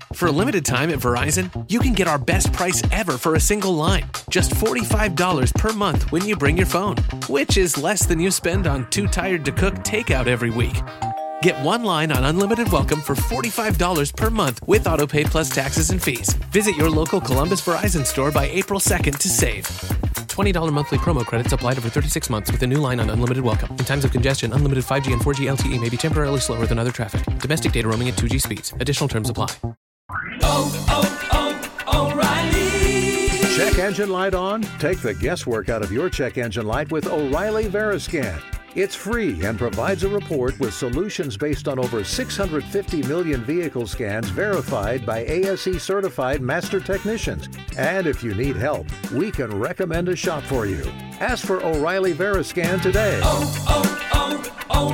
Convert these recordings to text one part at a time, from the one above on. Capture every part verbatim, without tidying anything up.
For a limited time at Verizon, you can get our best price ever for a single line. Just forty-five dollars per month when you bring your phone, which is less than you spend on Too Tired to Cook takeout every week. Get one line on Unlimited Welcome for forty-five dollars per month with AutoPay plus taxes and fees. Visit your local Columbus Verizon store by April second to save. twenty dollars monthly promo credits applied over thirty-six months with a new line on Unlimited Welcome. In times of congestion, unlimited five G and four G L T E may be temporarily slower than other traffic. Domestic data roaming at two G speeds. Additional terms apply. Oh, oh, oh, O'Reilly. Check engine light on? Take the guesswork out of your check engine light with O'Reilly Veriscan. It's free and provides a report with solutions based on over six hundred fifty million vehicle scans verified by A S E certified master technicians. And if you need help, we can recommend a shop for you. Ask for O'Reilly Veriscan today. Oh,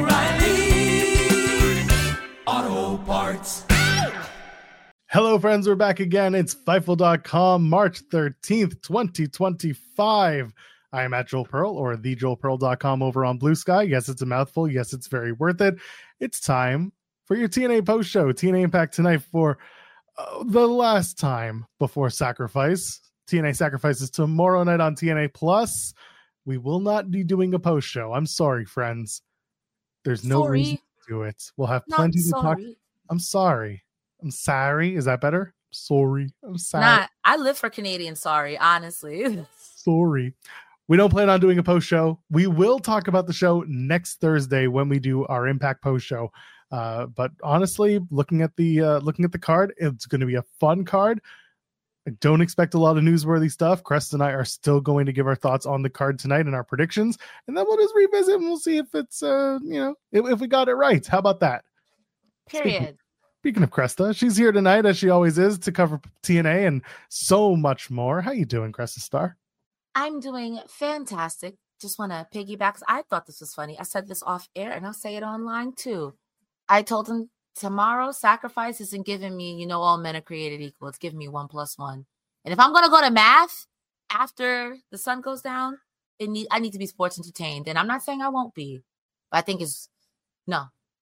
oh, oh, O'Reilly Auto Parts. Hello, friends. We're back again. It's Fightful dot com, March thirteenth, twenty twenty-five. I am at Joel Pearl or the joel pearl dot com over on Blue Sky. Yes, it's a mouthful. Yes, it's very worth it. It's time for your T N A post show. T N A Impact tonight for uh, the last time before Sacrifice. T N A Sacrifice is tomorrow night on T N A Plus. We will not be doing a post show. I'm sorry, friends. There's no sorry. reason to do it. We'll have plenty to talk. I'm sorry. I'm sorry. Is that better? Sorry. I'm sorry. Nah, I live for Canadian sorry, honestly. Sorry. We don't plan on doing a post show. We will talk about the show next Thursday when we do our Impact post show. Uh, but honestly, looking at the uh, looking at the card, it's going to be a fun card. I don't expect a lot of newsworthy stuff. Crest and I are still going to give our thoughts on the card tonight and our predictions, and then we'll just revisit and we'll see if it's uh you know if, if we got it right. How about that? Period. Speaking, speaking of Cresta, she's here tonight as she always is to cover T N A and so much more. How you doing, Cresta Star? I'm doing fantastic. Just want to piggyback. I thought this was funny. I said this off air and I'll say it online too. I told him tomorrow Sacrifice isn't giving me, you know, all men are created equal. It's giving me one plus one. And if I'm going to go to math after the sun goes down, it need, I need to be sports entertained. And I'm not saying I won't be, but I think it's no.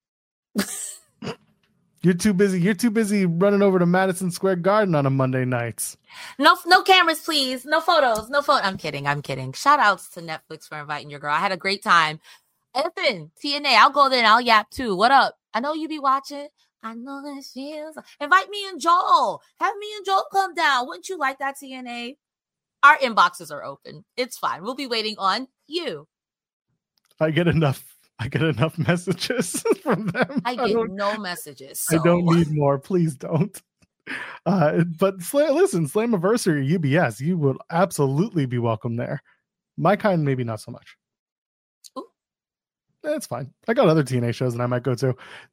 You're too busy. You're too busy running over to Madison Square Garden on a Monday night. No, no cameras, please. No photos. No photo. I'm kidding. I'm kidding. Shout outs to Netflix for inviting your girl. I had a great time. Ethan, T N A, I'll go there and I'll yap too. What up? I know you be watching. I know it feels. Invite me and Joel. Have me and Joel come down. Wouldn't you like that, T N A? Our inboxes are open. It's fine. We'll be waiting on you. I get enough. I get enough messages from them. I get I no messages. So. I don't need more. Please don't. Uh, but Sl- listen, Slammiversary U B S, you will absolutely be welcome there. My kind, maybe not so much. Ooh. That's fine. I got other T N A shows that I might go to.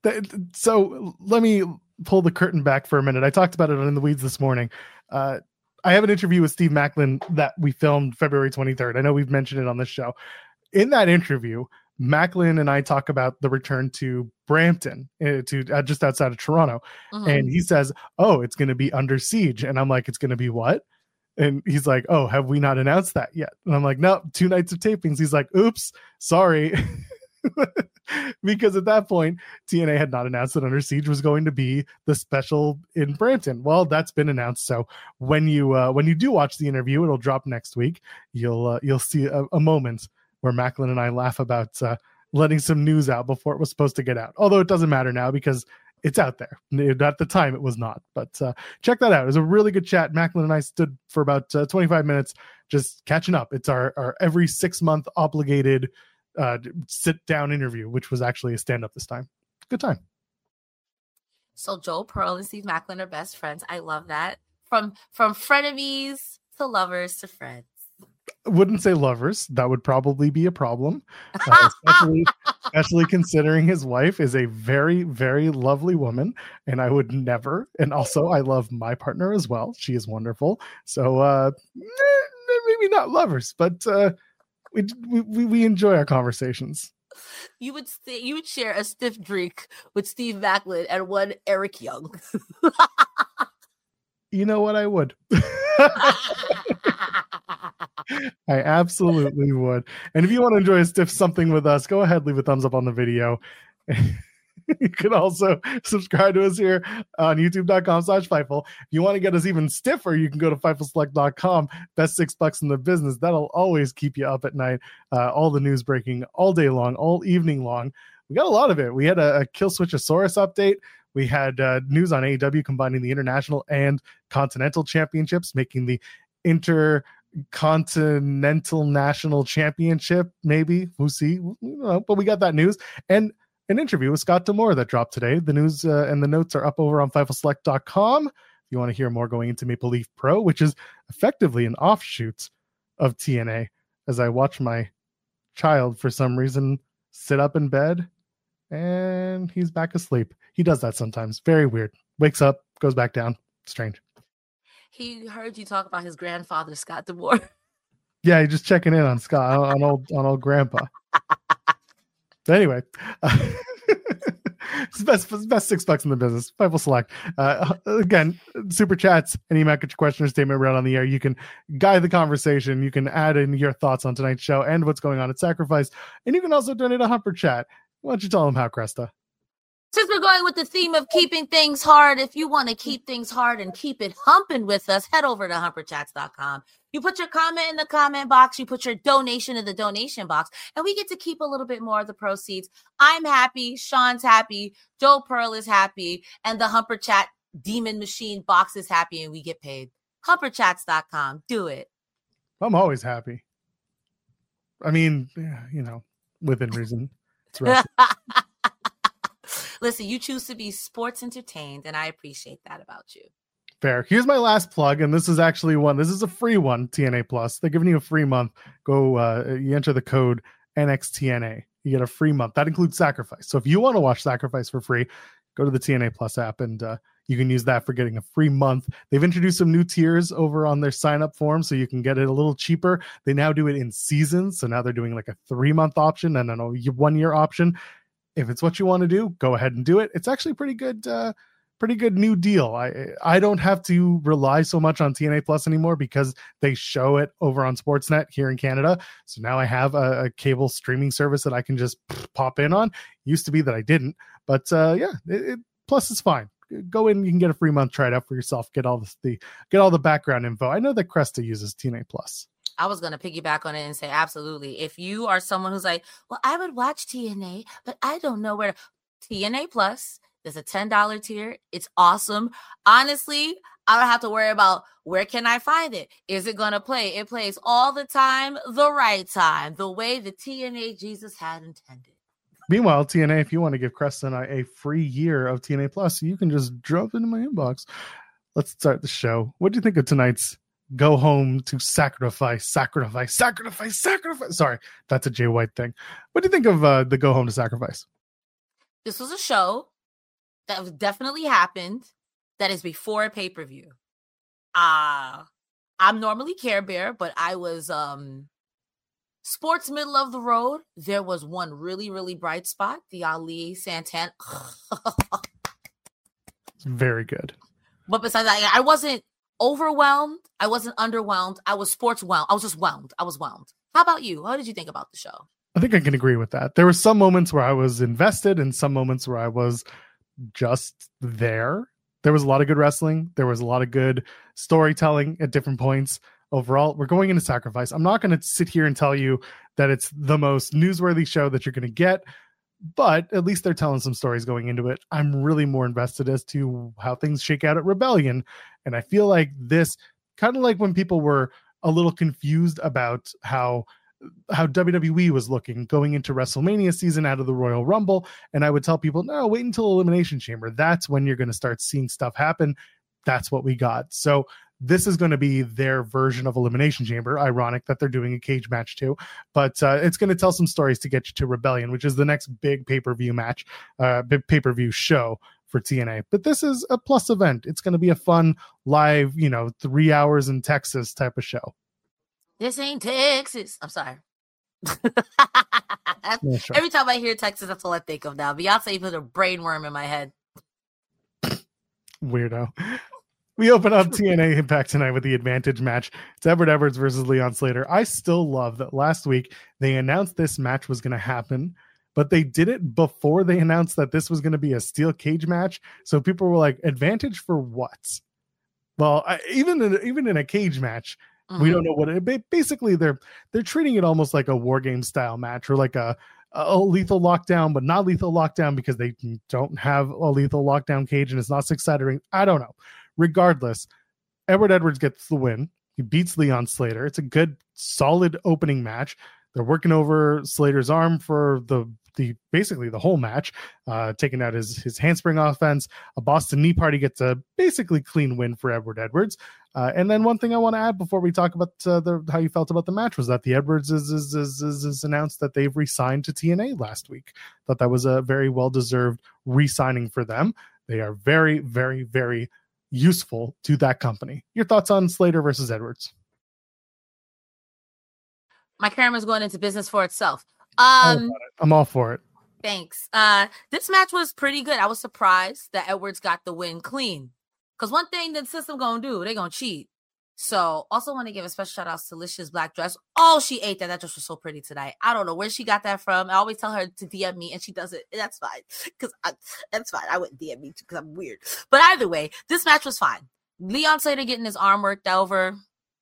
So let me pull the curtain back for a minute. I talked about it on In the Weeds this morning. Uh, I have an interview with Steve Macklin that we filmed February twenty-third. I know we've mentioned it on this show. In that interview, Macklin and I talk about the return to Brampton, uh, to uh, just outside of Toronto. Uh-huh. And he says, oh, it's going to be Under Siege. And I'm like, it's going to be what? And he's like, oh, have we not announced that yet? And I'm like, no, two nights of tapings. He's like, oops, sorry. Because at that point, T N A had not announced that Under Siege was going to be the special in Brampton. Well, that's been announced. So when you uh, when you do watch the interview, it'll drop next week. You'll uh, you'll see a, a moment where Macklin and I laugh about uh, letting some news out before it was supposed to get out. Although it doesn't matter now because it's out there. At the time, it was not. But uh, check that out. It was a really good chat. Macklin and I stood for about uh, twenty-five minutes just catching up. It's our, our every six-month obligated uh, sit-down interview, which was actually a stand-up this time. Good time. So Joel Pearl and Steve Macklin are best friends. I love that. From, from frenemies to lovers to friends. Wouldn't say lovers. That would probably be a problem, uh, especially, especially considering his wife is a very, very lovely woman, and I would never. And also, I love my partner as well. She is wonderful. So uh, maybe not lovers, but uh, we, we we enjoy our conversations. You would st- you would share a stiff drink with Steve Macklin and one Eric Young. You know what? I would. I absolutely would. And if you want to enjoy a stiff something with us, go ahead, leave a thumbs up on the video. You can also subscribe to us here on youtube.com slash Fightful. If you want to get us even stiffer, you can go to Fightful Select dot com. Best six bucks in the business. That'll always keep you up at night. Uh, all the news breaking all day long, all evening long. We got a lot of it. We had a, a Killswitchosaurus update. We had uh, news on A E W combining the international and continental championships, making the intercontinental national championship. Maybe we'll see. You know, but we got that news and an interview with Scott D'Amore that dropped today. The news uh, and the notes are up over on Fightful Select dot com. If you want to hear more going into Maple Leaf Pro, which is effectively an offshoot of T N A, as I watch my child for some reason sit up in bed and he's back asleep. He does that sometimes. Very weird. Wakes up, goes back down. Strange. He heard you talk about his grandfather, Scott D'Amore. Yeah, he's just checking in on Scott, on old, on old grandpa. But anyway, uh, it's the best, it's the best six bucks in the business. Fightful Select. Uh, again, super chats. Any you might get your question or statement read on the air. You can guide the conversation. You can add in your thoughts on tonight's show and what's going on at Sacrifice. And you can also donate a Humper Chat. Why don't you tell them how, Cresta? Since we're going with the theme of keeping things hard, if you want to keep things hard and keep it humping with us, head over to humper chats dot com. You put your comment in the comment box, you put your donation in the donation box, and we get to keep a little bit more of the proceeds. I'm happy, Sean's happy, Joe Pearl is happy, and the Humper Chat demon machine box is happy, and we get paid. humper chats dot com. Do it. I'm always happy. I mean, you know, within reason. It's right. Listen, you choose to be sports entertained, and I appreciate that about you. Fair. Here's my last plug, and this is actually one. This is a free one, T N A Plus. They're giving you a free month. Go, uh, you enter the code N X T N A. You get a free month. That includes Sacrifice. So if you want to watch Sacrifice for free, go to the T N A Plus app, and uh, you can use that for getting a free month. They've introduced some new tiers over on their sign-up form, so you can get it a little cheaper. They now do it in seasons, so now they're doing like a three-month option and then a one-year option. If it's what you want to do, go ahead and do it. It's actually pretty good, uh, pretty good new deal. I I don't have to rely so much on T N A Plus anymore because they show it over on Sportsnet here in Canada. So now I have a, a cable streaming service that I can just pop in on. Used to be that I didn't, but uh, yeah, it, it, Plus is fine. Go in, you can get a free month, try it out for yourself. Get all this, the get all the background info. I know that Cresta uses T N A Plus. I was going to piggyback on it and say, absolutely. If you are someone who's like, well, I would watch T N A, but I don't know where to. T N A Plus, there's a ten dollars tier. It's awesome. Honestly, I don't have to worry about where can I find it. Is it going to play? It plays all the time, the right time, the way the T N A Jesus had intended. Meanwhile, T N A, if you want to give Cresta and I a free year of T N A Plus, you can just drop it in my inbox. Let's start the show. What do you think of tonight's Go Home to Sacrifice, Sacrifice, Sacrifice, Sacrifice? Sorry, that's a Jay White thing. What do you think of uh, the Go Home to Sacrifice? This was a show that definitely happened that is before a pay-per-view. Uh, I'm normally Care Bear, but I was um, sports middle of the road. There was one really, really bright spot, the Ali Santana. Very good. But besides that, I wasn't overwhelmed. I wasn't underwhelmed. I was sports whelmed. I was just whelmed. I was whelmed. How about you? What did you think about the show? I think I can agree with that. There were some moments where I was invested and some moments where I was just there. There was a lot of good wrestling. There was a lot of good storytelling at different points. Overall, we're going into Sacrifice. I'm not going to sit here and tell you that it's the most newsworthy show that you're going to get, but at least they're telling some stories going into it. I'm really more invested as to how things shake out at Rebellion. And I feel like this, kind of like when people were a little confused about how how W W E was looking going into WrestleMania season out of the Royal Rumble. And I would tell people, no, wait until Elimination Chamber. That's when you're going to start seeing stuff happen. That's what we got. So this is going to be their version of Elimination Chamber. Ironic that they're doing a cage match too, but uh, it's going to tell some stories to get you to Rebellion, which is the next big pay-per-view match, uh, big pay-per-view show for T N A. But this is a plus event. It's going to be a fun live, you know, three hours in Texas type of show. This ain't Texas. I'm sorry. Yeah, sure. Every time I hear Texas, that's all I think of now. Beyonce put a brainworm in my head. Weirdo. We open up T N A Impact tonight with the advantage match. It's Everett Edwards versus Leon Slater. I still love that last week they announced this match was going to happen but they did it before they announced that this was going to be a steel cage match. So people were like, advantage for what? Well, I, even in, even in a cage match, mm-hmm. we don't know what it, basically they're, they're treating it almost like a war game style match or like a, a lethal lockdown, but not lethal lockdown because they don't have a lethal lockdown cage and it's not six-sided ring. I don't know. Regardless, Edward Edwards gets the win. He beats Leon Slater. It's a good, solid opening match. They're working over Slater's arm for the the basically the whole match, uh, taking out his his handspring offense. A Boston Knee Party gets a basically clean win for Edward Edwards. Uh, and then one thing I want to add before we talk about uh, the how you felt about the match was that the Edwards is is, is is is announced that they've re-signed to T N A last week. Thought that was a very well-deserved re-signing for them. They are very, very, very useful to that company. Your thoughts on Slater versus Edwards? My camera's going into business for itself. Um, I'm all for it. Thanks. Uh, this match was pretty good. I was surprised that Edwards got the win clean. Because one thing that system gonna do, they gonna cheat. So also want to give a special shout out to Alicia's black dress. Oh, she ate that. That dress was so pretty tonight. I don't know where she got that from. I always tell her to D M me and she does it. That's fine. Because that's fine. I wouldn't D M me too because I'm weird. But either way, this match was fine. Leon Slater getting his arm worked over.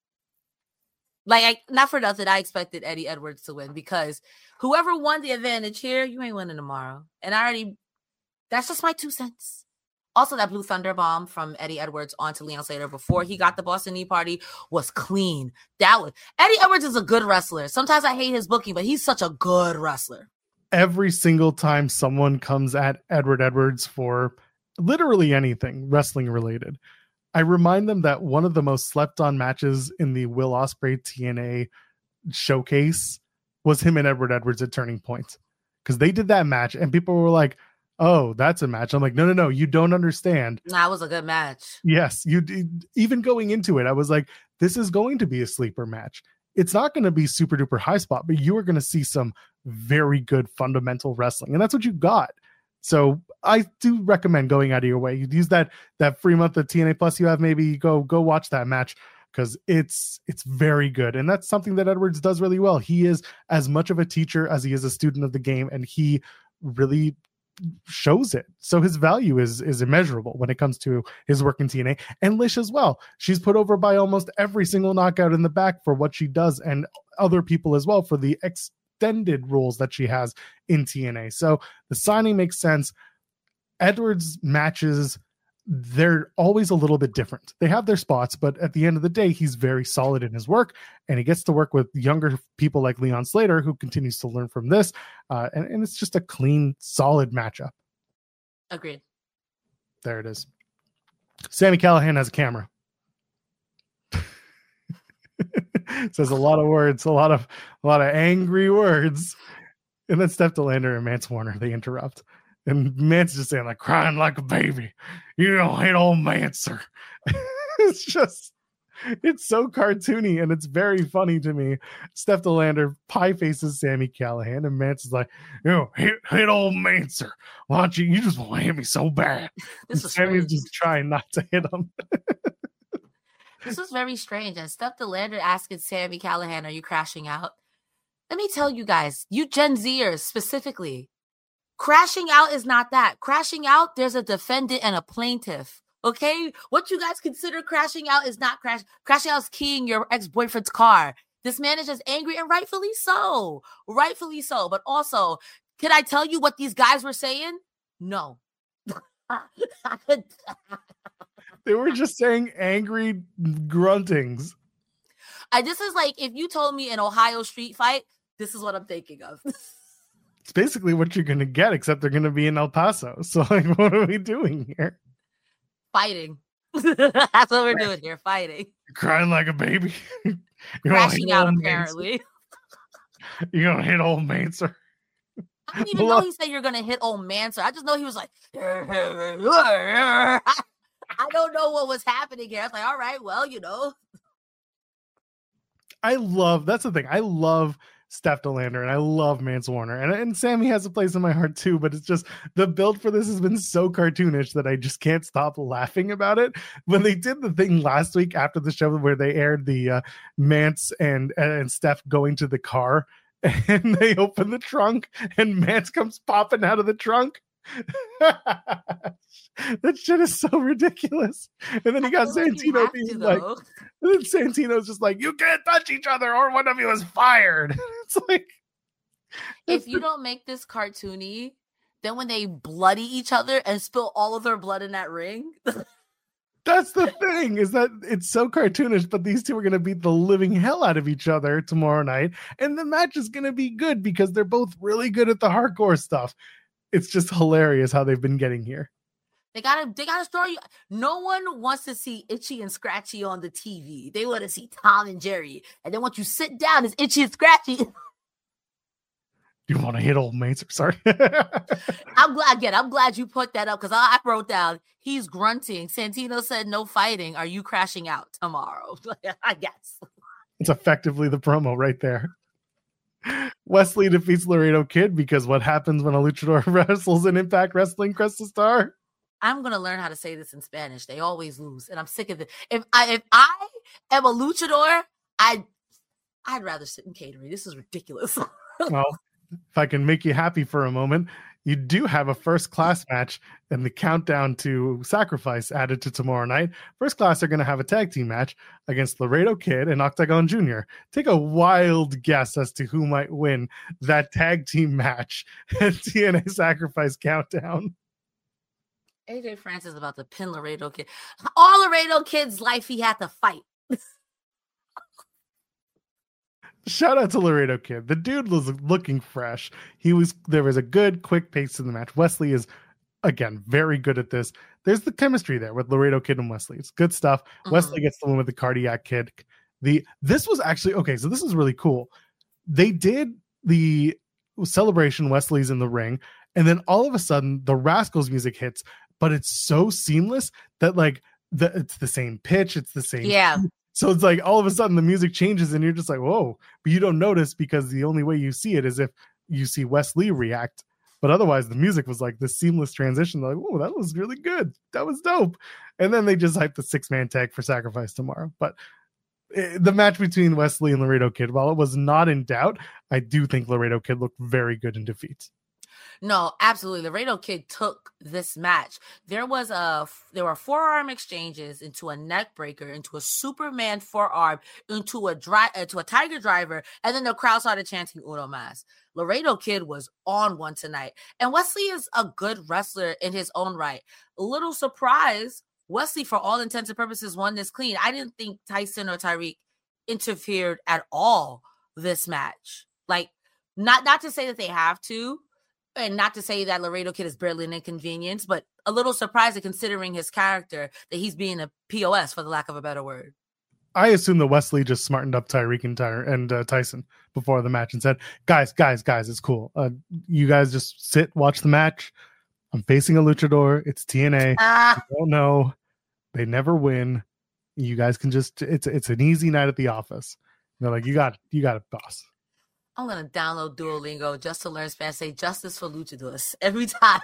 Like, I, not for nothing, I expected Eddie Edwards to win because whoever won the advantage here, you ain't winning tomorrow. And I already, that's just my two cents. Also, that Blue Thunder bomb from Eddie Edwards onto Leon Slater before he got the Boston Knee Party was clean. That was, Eddie Edwards is a good wrestler. Sometimes I hate his booking, but he's such a good wrestler. Every single time someone comes at Edward Edwards for literally anything wrestling related, I remind them that one of the most slept on matches in the Will Ospreay T N A showcase was him and Edward Edwards at Turning Point. Because they did that match and people were like, oh, that's a match. I'm like, no, no, no, you don't understand. That was a good match. Yes, you even going into it, I was like, this is going to be a sleeper match. It's not going to be super duper high spot, but you are going to see some very good fundamental wrestling. And that's what you got. So I do recommend going out of your way. You use that that free month of T N A Plus you have, maybe go go watch that match because it's it's very good. And that's something that Edwards does really well. He is as much of a teacher as he is a student of the game, and he really shows it. So his value is is immeasurable when it comes to his work in T N A. And Lish as well. She's put over by almost every single knockout in the back for what she does, and other people as well for the ex extended roles that she has in T N A. So the signing makes sense. Edwards matches, they're always a little bit different. They have their spots, but at the end of the day, he's very solid in his work, and he gets to work with younger people like Leon Slater, who continues to learn from this. Uh, and, and it's just a clean, solid matchup. Agreed. There it is. Sami Callihan has a camera. Says a lot of words, a lot of a lot of angry words. And then Steph DeLander and Mance Warner, they interrupt. And Mance is just saying, like, crying like a baby. You don't hate old Mancer. It's just, it's so cartoony and it's very funny to me. Steph DeLander pie faces Sami Callihan, and Mance is like, you know, hit, hit old Mancer. Why don't you, you just want to hit me so bad. This is Sammy's just trying not to hit him. This was very strange. And Steph DeLander asking Sami Callihan, are you crashing out? Let me tell you guys, you Gen Zers specifically, crashing out is not that. Crashing out, there's a defendant and a plaintiff. Okay? What you guys consider crashing out is not crash. Crashing out is keying your ex-boyfriend's car. This man is just angry, and rightfully so. Rightfully so. But also, can I tell you what these guys were saying? No. They were just saying angry gruntings. I, this is like if you told me an Ohio street fight, this is what I'm thinking of. It's basically what you're going to get, except they're going to be in El Paso. So, like, what are we doing here? Fighting. That's what we're doing here, fighting. You're crying like a baby. Crashing out, apparently. You're going to hit old Mancer. I didn't even know he said you're going to hit old Mancer. I just know he was like, I don't know what was happening here. I was like, all right, well, you know. I love, that's the thing. I love Steph DeLander and I love Mance Warner. And, and Sammy has a place in my heart too, but it's just the build for this has been so cartoonish that I just can't stop laughing about it. When they did the thing last week after the show where they aired the uh, Mance and, and Steph going to the car And they open the trunk, and Mance comes popping out of the trunk. That shit is so ridiculous. And then you got Santino being like, and then Santino's just like, you can't touch each other or one of you is fired. It's like, if you don't make this cartoony, then when they bloody each other and spill all of their blood in that ring. That's the thing, is that it's so cartoonish, but these two are going to beat the living hell out of each other tomorrow night. And the match is going to be good because they're both really good at the hardcore stuff. It's just hilarious how they've been getting here. They gotta, they gotta story. No one wants to see Itchy and Scratchy on the T V. They want to see Tom and Jerry. And then once you sit down, it's Itchy and Scratchy. You want to hit old mates? Sorry. I'm glad. Again, I'm glad you put that up because I, I wrote down he's grunting. Santino said no fighting. Are you crashing out tomorrow? I guess it's effectively the promo right there. Wesley defeats Laredo Kid because what happens when a luchador wrestles in Impact Wrestling Crest Star? I'm gonna learn how to say this in Spanish. They always lose, and I'm sick of it. If I if I am a luchador, I I'd rather sit in catering. This is ridiculous. Well, if I can make you happy for a moment, you do have a first class match and the countdown to Sacrifice added to tomorrow night. First class are going to have a tag team match against Laredo Kid and Octagon Junior Take a wild guess as to who might win that tag team match at T N A Sacrifice Countdown. A J Francis is about to pin Laredo Kid. All Laredo Kid's life, he had to fight. Shout out to Laredo Kid. The dude was looking fresh. He was there was a good quick pace in the match. Wesley is again very good at this. There's the chemistry there with Laredo Kid and Wesley. It's good stuff. Mm-hmm. Wesley gets the win with the cardiac kick. The this was actually okay, so this is really cool. They did the celebration, Wesley's in the ring, and then all of a sudden the Rascals music hits, but it's so seamless that like the it's the same pitch, it's the same yeah. So it's like all of a sudden the music changes and you're just like, whoa, but you don't notice because the only way you see it is if you see Wesley react. But otherwise the music was like this seamless transition. Like, oh, that was really good. That was dope. And then they just hyped the six man tag for Sacrifice tomorrow. But it, the match between Wesley and Laredo Kid, while it was not in doubt, I do think Laredo Kid looked very good in defeat. No, absolutely. Laredo Kid took this match. There was a there were forearm exchanges into a neck breaker, into a Superman forearm, into a dry into a Tiger Driver, and then the crowd started chanting Uno Mas. Laredo Kid was on one tonight, and Wesley is a good wrestler in his own right. A little surprise, Wesley, for all intents and purposes, won this clean. I didn't think Tyson or Tyreek interfered at all this match. Like, not not to say that they have to. And not to say that Laredo Kid is barely an inconvenience, but a little surprising considering his character that he's being a P O S, for the lack of a better word. I assume that Wesley just smartened up Tyreek and, Ty- and uh, Tyson before the match and said, guys, guys, guys, it's cool. Uh, you guys just sit, watch the match. I'm facing a luchador. It's T N A. Ah. I don't know. They never win. You guys can just, it's it's an easy night at the office. And they're like, you got you got it, boss. I'm going to download Duolingo just to learn Spanish. Say justice for luchadores every time.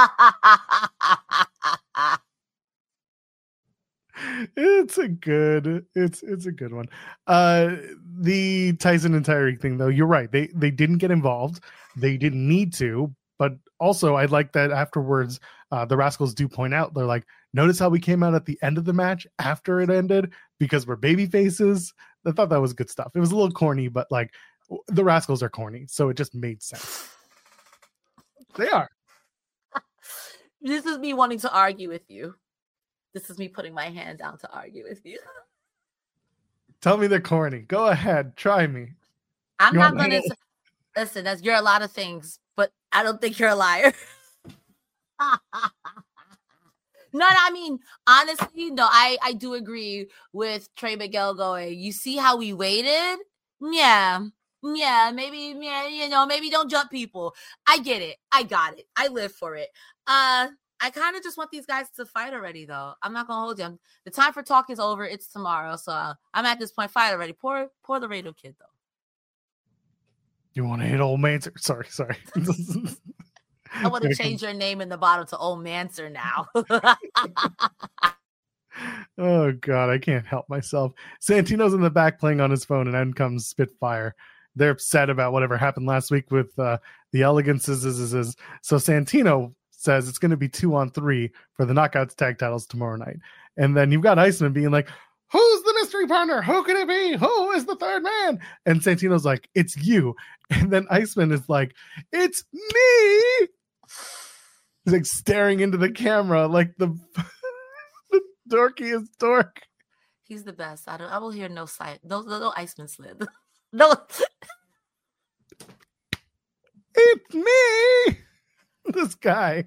It's a good, it's it's a good one. Uh, the Tyson and Tyreek thing, though, you're right. They they didn't get involved. They didn't need to. But also, I like that afterwards, uh, the Rascals do point out, they're like, notice how we came out at the end of the match after it ended because we're baby faces. I thought that was good stuff. It was a little corny, but like, the Rascals are corny, so it just made sense. They are. This is me wanting to argue with you. This is me putting my hand down to argue with you. Tell me they're corny. Go ahead. Try me. I'm You not want going me to... Listen, that's, you're a lot of things, but I don't think you're a liar. No, no, I mean, honestly, no, I, I do agree with Trey Miguel going, you see how we waited? Yeah. Yeah, maybe, yeah, you know, maybe don't jump people. I get it. I got it. I live for it. Uh, I kind of just want these guys to fight already, though. I'm not gonna hold you. The time for talk is over. It's tomorrow, so uh, I'm at this point. Fight already. Poor, poor Laredo Kid, though. You want to hit old Manser? Sorry, sorry. I want to change your name in the bottom to Old Manser now. Oh God, I can't help myself. Santino's in the back playing on his phone, and then comes Spitfire. they're upset about whatever happened last week with uh, the Elegances. So Santino says it's going to be two on three for the Knockouts tag titles tomorrow night. And then you've got Iceman being like, who's the mystery partner? Who can it be? Who is the third man? And Santino's like, it's you. And then Iceman is like, it's me. He's like staring into the camera like the, the dorkiest dork. He's the best. I don't. I will hear no sight. No, no, no Iceman slid. No. It's me. This guy.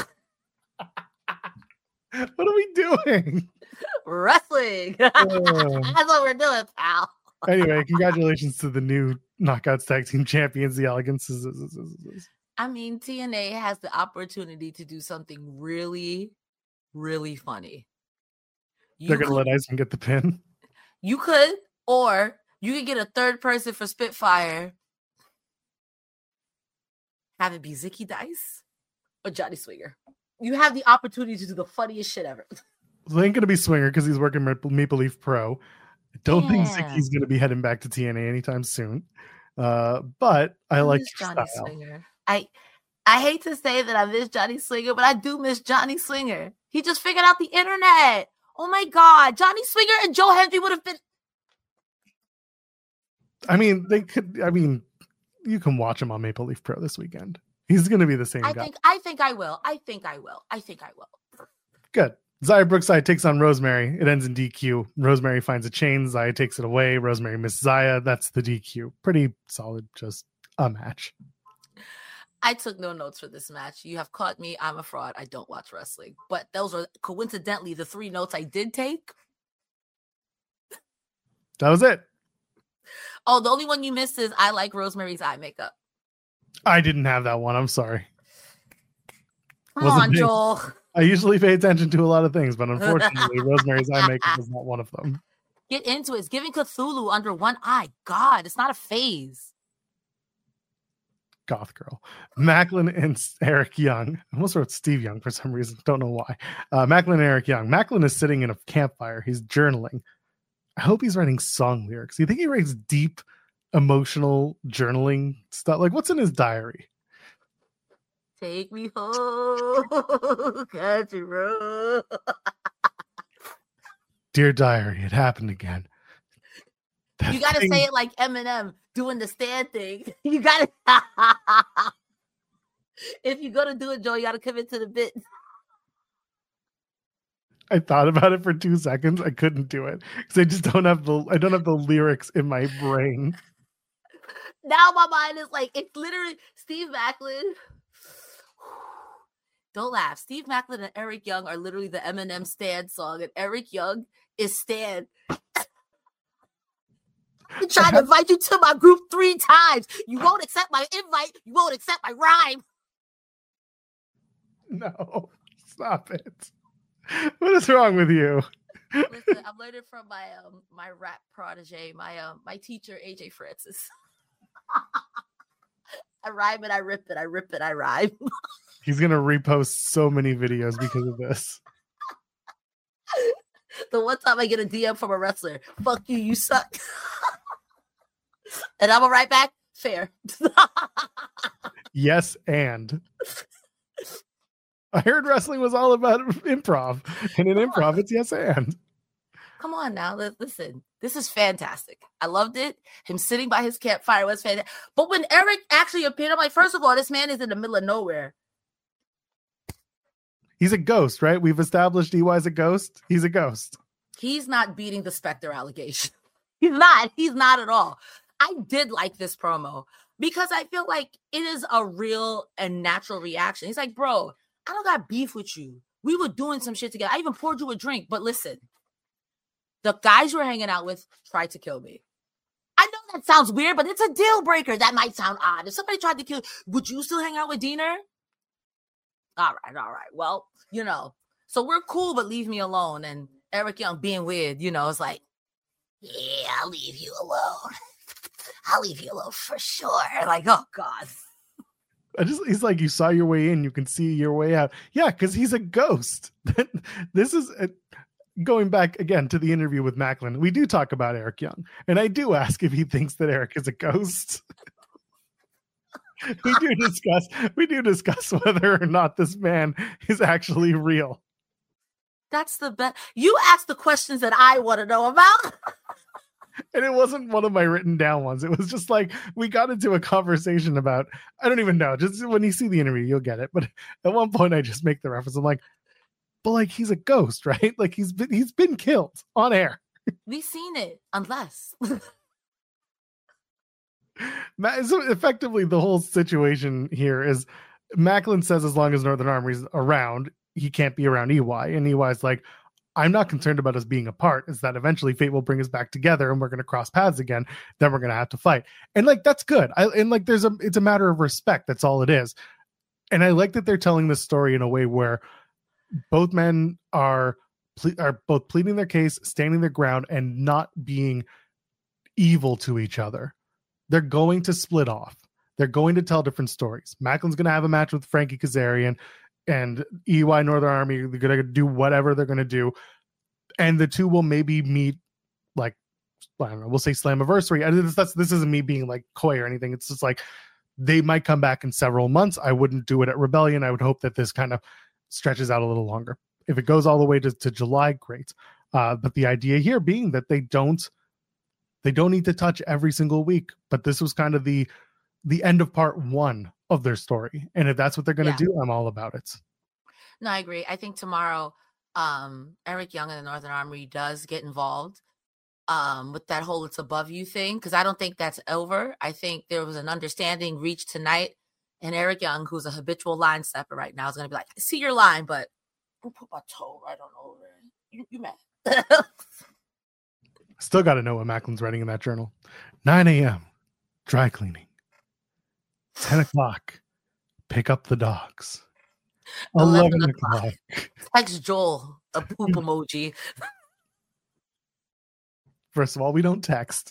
What are we doing? Wrestling. Uh, That's what we're doing, pal. Anyway, congratulations to the new Knockouts Tag Team Champions, the Elegances. I mean, T N A has the opportunity to do something really, really funny. You They're going to could, let Iceman get the pin. You could, or you could get a third person for Spitfire. Have it be Zicky Dice or Johnny Swinger. You have the opportunity to do the funniest shit ever. Well, it ain't going to be Swinger because he's working Maple, Maple Leaf Pro. I don't Yeah. think Zicky's going to be heading back to T N A anytime soon. Uh, but I, I like miss your Johnny style. Swinger. I I hate to say that I miss Johnny Swinger, but I do miss Johnny Swinger. He just figured out the internet. Oh my God. Johnny Swinger and Joe Hendry would have been. I mean, they could. I mean, you can watch him on Maple Leaf Pro this weekend. He's going to be the same I guy. think I think I will. I think I will. I think I will. Good. Zaya Brookside takes on Rosemary. It ends in D Q. Rosemary finds a chain. Zaya takes it away. Rosemary misses Zaya. That's the D Q. Pretty solid. Just a match. I took no notes for this match. You have caught me. I'm a fraud. I don't watch wrestling. But those are coincidentally the three notes I did take. That was it. Oh, the only one you missed is I like Rosemary's eye makeup. I didn't have that one. I'm sorry. Come Wasn't on, me. Joel. I usually pay attention to a lot of things, but unfortunately, Rosemary's eye makeup is not one of them. Get into it. It's giving Cthulhu under one eye. God, it's not a phase. Goth girl. Macklin and Eric Young. I almost wrote Steve Young for some reason. Don't know why. Uh, Macklin and Eric Young. Macklin is sitting in a campfire. He's journaling. I hope he's writing song lyrics. You think he writes deep, emotional journaling stuff? Like, what's in his diary? Take me home, country road. Dear diary, it happened again. That You gotta thing- say it like Eminem doing the stand thing. You gotta. If you're gonna do it, Joe, you gotta commit to the bit. I thought about it for two seconds. I couldn't do it because I just don't have the I don't have the lyrics in my brain. Now my mind is like, it's literally Steve Macklin. Don't laugh. Steve Macklin and Eric Young are literally the Eminem Stan song, and Eric Young is Stan. I'm trying to invite you to my group three times. You won't accept my invite. You won't accept my rhyme. No, stop it. What is wrong with you? Listen, I'm learning from my um my rap protege, my um my teacher A J Francis. I rhyme it, I rip it, I rip it, I rhyme. He's gonna repost so many videos because of this. The one time I get a D M from a wrestler, fuck you, you suck. And I'm gonna write back, fair. Yes, and I heard wrestling was all about improv, and in improv, it's yes and. Come on now, li- listen. This is fantastic. I loved it. Him sitting by his campfire was fantastic. But when Eric actually appeared, I'm like, first of all, this man is in the middle of nowhere. He's a ghost, right? We've established E Y's a ghost. He's a ghost. He's not beating the Spectre allegation. He's not. He's not at all. I did like this promo because I feel like it is a real and natural reaction. He's like, bro, I don't got beef with you. We were doing some shit together. I even poured you a drink. But listen, the guys you were hanging out with tried to kill me. I know that sounds weird, but it's a deal breaker. That might sound odd. If somebody tried to kill, would you still hang out with Diener? All right, all right. Well, you know, so we're cool, but leave me alone. And Eric Young being weird, you know, it's like, yeah, I'll leave you alone. I'll leave you alone for sure. Like, oh God. I just he's like, you saw your way in, you can see your way out. Yeah, because he's a ghost. This is a, going back again to the interview with Macklin, we do talk about Eric Young, and I do ask if he thinks that Eric is a ghost. we do discuss we do discuss whether or not this man is actually real. That's the best. You ask the questions that I want to know about. And it wasn't one of my written down ones. It was just like we got into a conversation about, I don't even know. Just when you see the interview, you'll get it. But at one point, I just make the reference. I'm like, but like he's a ghost, right? Like he's been he's been killed on air. We've seen it, unless. So effectively, the whole situation here is Macklin says as long as Northern Army's around, he can't be around E Y. And E Y's like, I'm not concerned about us being apart. It's that eventually fate will bring us back together and we're going to cross paths again. Then we're going to have to fight. And like, that's good. I, and like, there's a, it's a matter of respect. That's all it is. And I like that they're telling this story in a way where both men are, ple- are both pleading their case, standing their ground, and not being evil to each other. They're going to split off. They're going to tell different stories. Macklin's going to have a match with Frankie Kazarian, and E Y Northern Army, they're going to do whatever they're going to do. And the two will maybe meet, like, I don't know, we'll say Slammiversary. And this, that's, this isn't me being like coy or anything. It's just like, they might come back in several months. I wouldn't do it at Rebellion. I would hope that this kind of stretches out a little longer. If it goes all the way to, to July, great. Uh, but the idea here being that they don't, they don't need to touch every single week. But this was kind of the, the end of part one of their story. And if that's what they're going to yeah. do, I'm all about it. No, I agree. I think tomorrow, um, Eric Young and the Northern Army does get involved um, with that whole "it's above you" thing, because I don't think that's over. I think there was an understanding reached tonight, and Eric Young, who's a habitual line stepper right now, is going to be like, "I see your line, but I'll put my toe right on over it. You, you mad?" Still got to know what Macklin's writing in that journal. nine a.m. dry cleaning. ten o'clock, pick up the dogs. eleven o'clock. Text Joel a poop emoji. First of all, we don't text.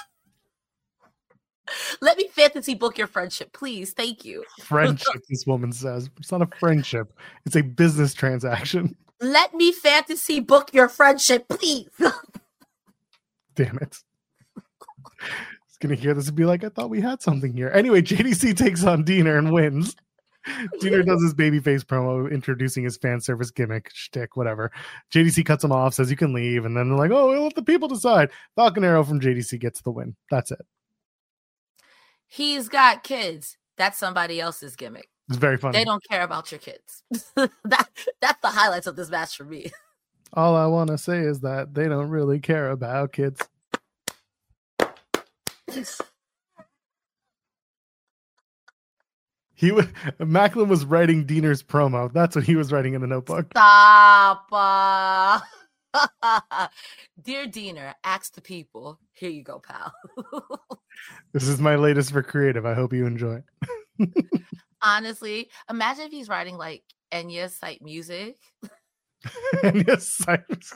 Let me fantasy book your friendship, please. Thank you. Friendship, this woman says. It's not a friendship. It's a business transaction. Let me fantasy book your friendship, please. Damn it. He's going to hear this and be like, I thought we had something here. Anyway, J D C takes on Deaner and wins. Deaner does his babyface promo introducing his fan service gimmick, shtick, whatever. J D C cuts him off, says you can leave, and then they're like, oh, we'll let the people decide. Falcon Arrow from J D C gets the win. That's it. He's got kids. That's somebody else's gimmick. It's very funny. They don't care about your kids. that That's the highlights of this match for me. All I want to say is that they don't really care about kids. He was Macklin was writing Deaner's promo. That's what he was writing in the notebook. Stop. Uh... Dear Deaner, ask the people. Here you go, pal. This is my latest for creative. I hope you enjoy. Honestly, imagine if he's writing like Enya Sight music. Enya Sight music.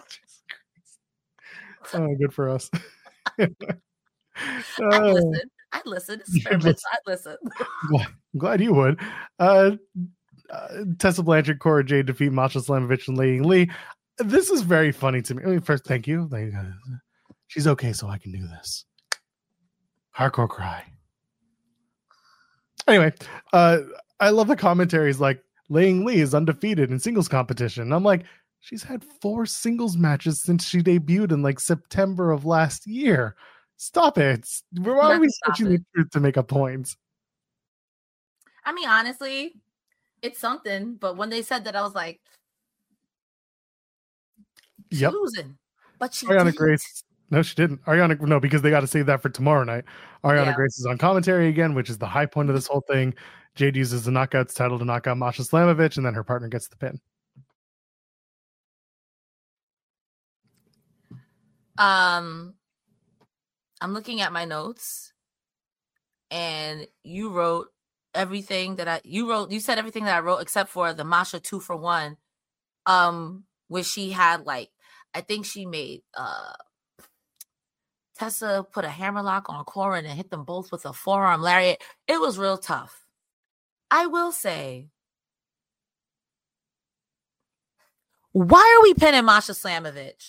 Oh, good for us. I listen. I listen. Experiments. I listen. I'm glad you would. Uh, uh, Tessa Blanchard, Cora Jade defeat Masha Slamovich and Lei Lee. This is very funny to me. I mean, first, thank you. Like, uh, she's okay, so I can do this. Hardcore cry. Anyway, uh, I love the commentaries like Lei Lee is undefeated in singles competition. I'm like, she's had four singles matches since she debuted in like September of last year. Stop it. Why are we switching the truth to make up points? I mean, honestly, it's something. But when they said that, I was like, she's yep. losing. But she Ariana didn't. Grace. No, she didn't. Ariana, no, because they got to save that for tomorrow night. Ariana Yeah. Grace is on commentary again, which is the high point of this whole thing. Jade uses the knockouts title to knock out Masha Slamovich, and then her partner gets the pin. Um, I'm looking at my notes, and you wrote everything that I you wrote. You said everything that I wrote except for the Masha two for one, um, where she had like I think she made uh Tessa put a hammerlock on Corin and hit them both with a forearm lariat. It was real tough. I will say, Why are we pinning Masha Slamovich?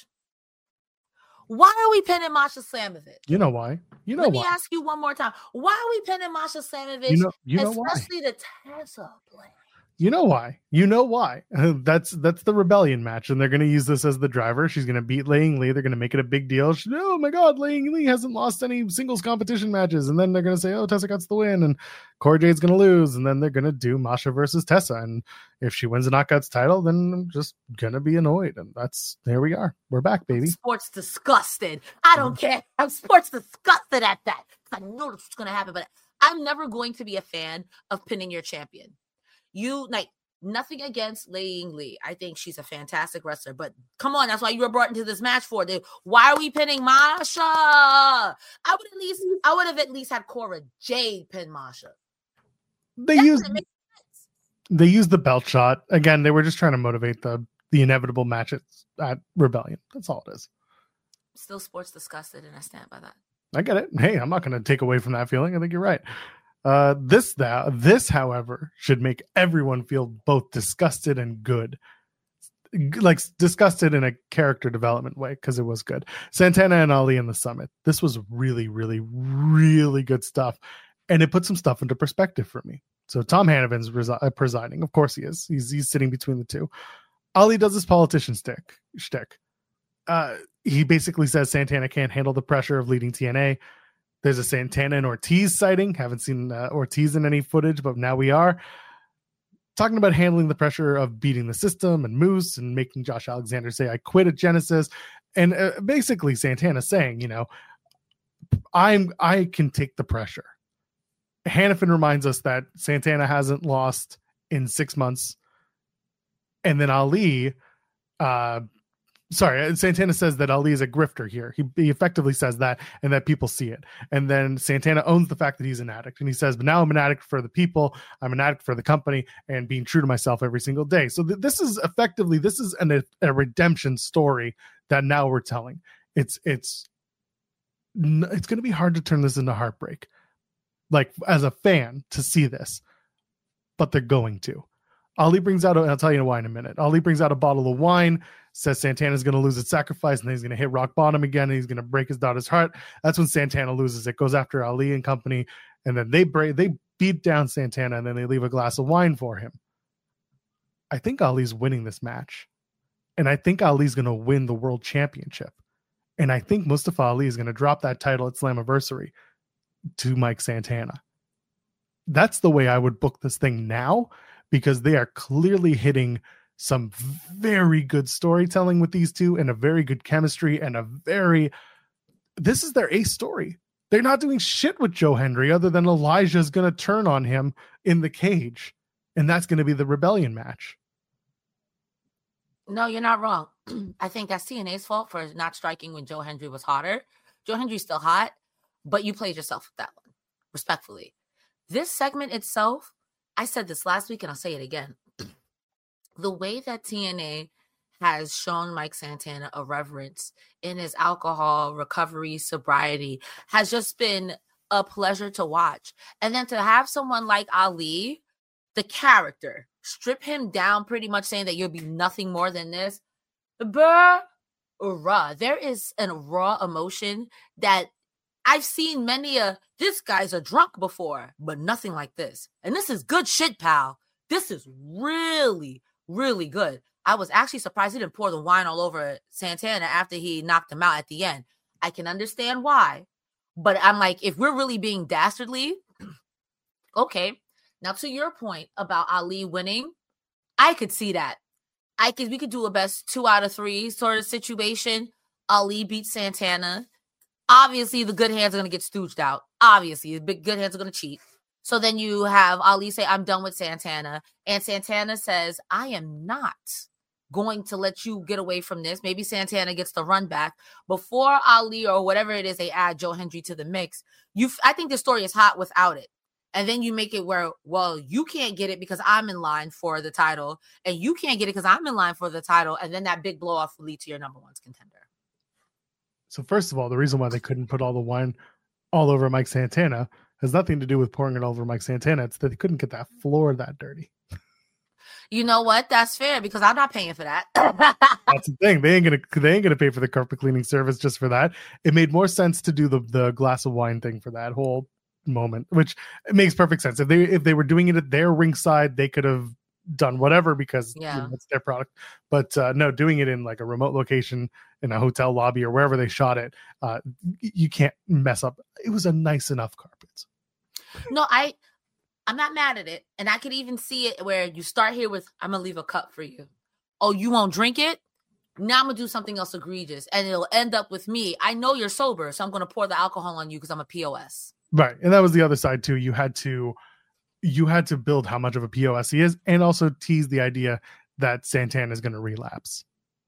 Why are we pinning Masha Slamovich? You know why? You know Let me why. ask you one more time. Why are we pinning Masha Slamovich? You know, you know especially why. the Tessa play. You know why? You know why? That's that's the Rebellion match, and they're going to use this as the driver. She's going to beat Laying Lee. They're going to make it a big deal. She, oh my God, Laying Lee hasn't lost any singles competition matches, and then they're going to say, "Oh, Tessa gets the win," and Cora Jade's going to lose, and then they're going to do Masha versus Tessa, and if she wins the Knockouts title, then I'm just going to be annoyed, and that's there we are. We're back, baby. Sports disgusted. I don't care. I'm sports disgusted at that. I know this is going to happen, but I'm never going to be a fan of pinning your champion. You like nothing against Laying Lee. I think she's a fantastic wrestler, but come on, that's why you were brought into this match for. Dude. Why are we pinning Masha? I would at least, I would have at least had Cora Jade pin Masha. They That used doesn't make sense. they used the belt shot again. They were just trying to motivate the the inevitable match at, at Rebellion. That's all it is. Still sports disgusted, and I stand by that. I get it. Hey, I'm not going to take away from that feeling. I think you're right. Uh, this, that, this, however, should make everyone feel both disgusted and good. Like disgusted in a character development way, because it was good. Santana and Ali in the Summit. This was really, really, really good stuff. And it put some stuff into perspective for me. So Tom Hannivan's resi- uh, presiding. Of course he is. He's he's sitting between the two. Ali does his politician stick shtick. Uh, he basically says Santana can't handle the pressure of leading T N A. There's a Santana and Ortiz sighting. Haven't seen uh, Ortiz in any footage, but now we are. Talking about handling the pressure of beating the system and Moose and making Josh Alexander say, I quit at Genesis. And uh, basically Santana saying, you know, I'm, I can take the pressure. Hannafin reminds us that Santana hasn't lost in six months. And then Ali, uh, sorry, Santana says that Ali is a grifter here. He, he effectively says that, and that people see it. And then Santana owns the fact that he's an addict. And he says, but now I'm an addict for the people. I'm an addict for the company and being true to myself every single day. So th- this is effectively, this is an, a, a redemption story that now we're telling. It's, it's, it's going to be hard to turn this into heartbreak. Like as a fan to see this, but they're going to. Ali brings out, a, I'll tell you why in a minute. Ali brings out a bottle of wine, says Santana's going to lose at Sacrifice, and then he's going to hit rock bottom again, and he's going to break his daughter's heart. That's when Santana loses. It goes after Ali and company, and then they break, they beat down Santana, and then they leave a glass of wine for him. I think Ali's winning this match, and I think Ali's going to win the world championship, and I think Mustafa Ali is going to drop that title at Slammiversary to Mike Santana. That's the way I would book this thing now, because they are clearly hitting some very good storytelling with these two and a very good chemistry and a very, this is their ace story. They're not doing shit with Joe Hendry other than Elijah's going to turn on him in the cage. And that's going to be the Rebellion match. No, you're not wrong. I think that's T N A's fault for not striking when Joe Hendry was hotter. Joe Hendry's still hot, but you played yourself with that one, respectfully. This segment itself, I said this last week and I'll say it again. The way that T N A has shown Mike Santana a reverence in his alcohol recovery, sobriety has just been a pleasure to watch. And then to have someone like Ali, the character, strip him down pretty much saying that you'll be nothing more than this. Bruh, raw. There is a raw emotion that I've seen many a, this guy's a drunk before, but nothing like this. And this is good shit, pal. This is really, really good. I was actually surprised he didn't pour the wine all over Santana after he knocked him out at the end. I can understand why, but I'm like, if we're really being dastardly, okay. Now to your point about Ali winning, I could see that. I could, we could do a best two out of three sort of situation. Ali beats Santana. Obviously, the good hands are going to get stooged out. Obviously, the big good hands are going to cheat. So then you have Ali say, I'm done with Santana. And Santana says, I am not going to let you get away from this. Maybe Santana gets the run back. Before Ali or whatever it is, they add Joe Hendry to the mix. You, I think the story is hot without it. And then you make it where, well, you can't get it because I'm in line for the title. And you can't get it because I'm in line for the title. And then that big blow off will lead to your number one contender. So first of all, the reason why they couldn't put all the wine all over Mike Santana has nothing to do with pouring it all over Mike Santana. It's that they couldn't get that floor that dirty. You know what? That's fair because I'm not paying for that. That's the thing. They ain't gonna they ain't gonna pay for the carpet cleaning service just for that. It made more sense to do the the glass of wine thing for that whole moment, which it makes perfect sense. If they if they were doing it at their ringside, they could have done whatever because yeah. you know, it's their product. But uh, no, doing it in like a remote location in a hotel lobby or wherever they shot it, uh, you can't mess up. It was a nice enough carpet. No, I. I'm not mad at it. And I could even see it where you start here with, I'm going to leave a cup for you. Oh, you won't drink it? Now I'm going to do something else egregious. And it'll end up with me. I know you're sober, so I'm going to pour the alcohol on you because I'm a P O S. Right. And that was the other side too. You had to, you had to build how much of a P O S he is and also tease the idea that Santana is going to relapse.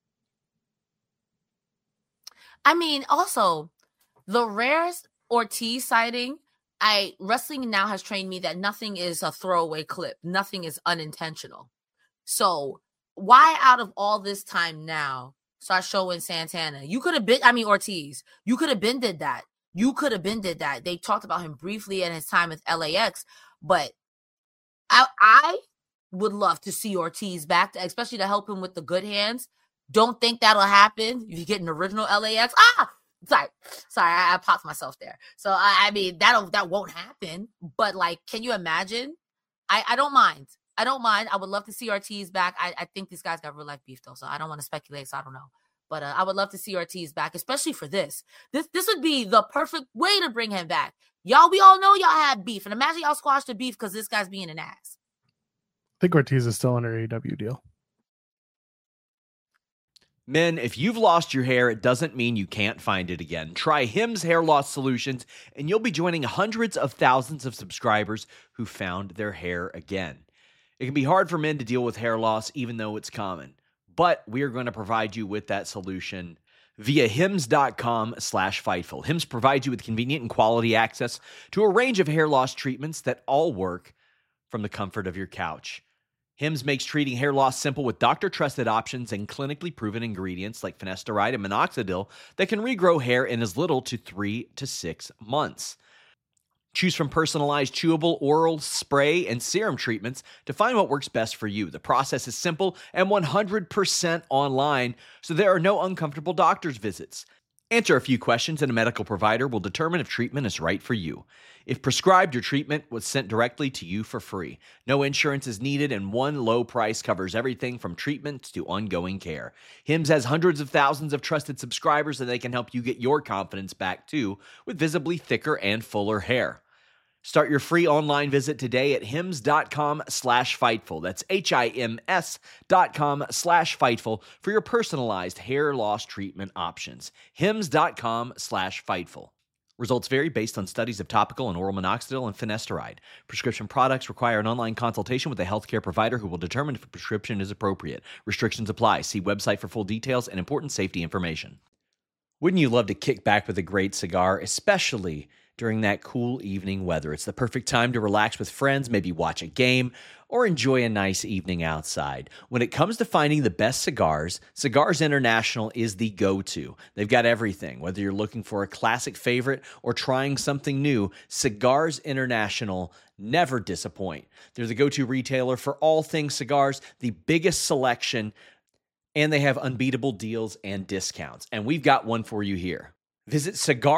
I mean, also, the rarest Ortiz sighting, I wrestling now has trained me that nothing is a throwaway clip. Nothing is unintentional. So why out of all this time now start showing Santana? You could have been, I mean, Ortiz, you could have been did that. You could have been did that. They talked about him briefly in his time with L A X, but I, I would love to see Ortiz back, to, especially to help him with the good hands. Don't think that'll happen if you get an original L A X. Ah! Sorry, sorry, I, I popped myself there. So I, I mean, that'll that won't happen. But like, can you imagine? I, I don't mind. I don't mind. I would love to see Ortiz back. I, I think these guys got real life beef though, so I don't want to speculate. So I don't know. But uh, I would love to see Ortiz back, especially for this. This this would be the perfect way to bring him back. Y'all, we all know y'all had beef, and imagine y'all squashed the beef because this guy's being an ass. I think Ortiz is still under A E W deal. Men, if you've lost your hair, it doesn't mean you can't find it again. Try Hims Hair Loss Solutions, and you'll be joining hundreds of thousands of subscribers who found their hair again. It can be hard for men to deal with hair loss, even though it's common. But we are going to provide you with that solution via hims.com slash Fightful. Hims provides you with convenient and quality access to a range of hair loss treatments that all work from the comfort of your couch. Hims makes treating hair loss simple with doctor-trusted options and clinically proven ingredients like finasteride and minoxidil that can regrow hair in as little to three to six months. Choose from personalized chewable, oral, spray, and serum treatments to find what works best for you. The process is simple and one hundred percent online, so there are no uncomfortable doctor's visits. Answer a few questions and a medical provider will determine if treatment is right for you. If prescribed, your treatment was sent directly to you for free. No insurance is needed, and one low price covers everything from treatment to ongoing care. Hims has hundreds of thousands of trusted subscribers, and they can help you get your confidence back too with visibly thicker and fuller hair. Start your free online visit today at hims.com slash Fightful. That's H-I-M-S dot com slash Fightful for your personalized hair loss treatment options. hims.com slash Fightful. Results vary based on studies of topical and oral minoxidil and finasteride. Prescription products require an online consultation with a healthcare provider who will determine if a prescription is appropriate. Restrictions apply. See website for full details and important safety information. Wouldn't you love to kick back with a great cigar, especially during that cool evening weather? It's the perfect time to relax with friends, maybe watch a game, or enjoy a nice evening outside. When it comes to finding the best cigars, Cigars International is the go-to. They've got everything. Whether you're looking for a classic favorite or trying something new, Cigars International never disappoint. They're the go-to retailer for all things cigars, the biggest selection, and they have unbeatable deals and discounts. And we've got one for you here. Visit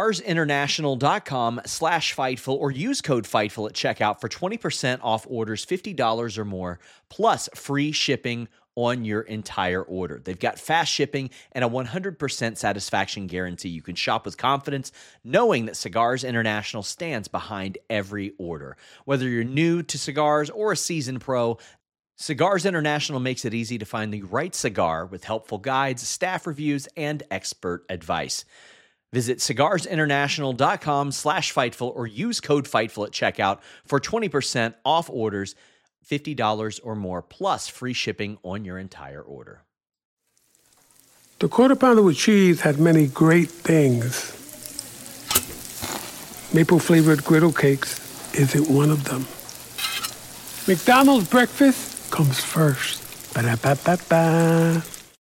cigarsinternational.com slash Fightful or use code Fightful at checkout for twenty percent off orders fifty dollars or more, plus free shipping on your entire order. They've got fast shipping and a one hundred percent satisfaction guarantee. You can shop with confidence, knowing that Cigars International stands behind every order. Whether you're new to cigars or a seasoned pro, Cigars International makes it easy to find the right cigar with helpful guides, staff reviews, and expert advice. Visit cigarsinternational.com slash Fightful or use code Fightful at checkout for twenty percent off orders, fifty dollars or more, plus free shipping on your entire order. The Quarter Pounder with cheese had many great things. Maple-flavored griddle cakes isn't one of them. McDonald's breakfast comes first. Ba-da-ba-ba-ba.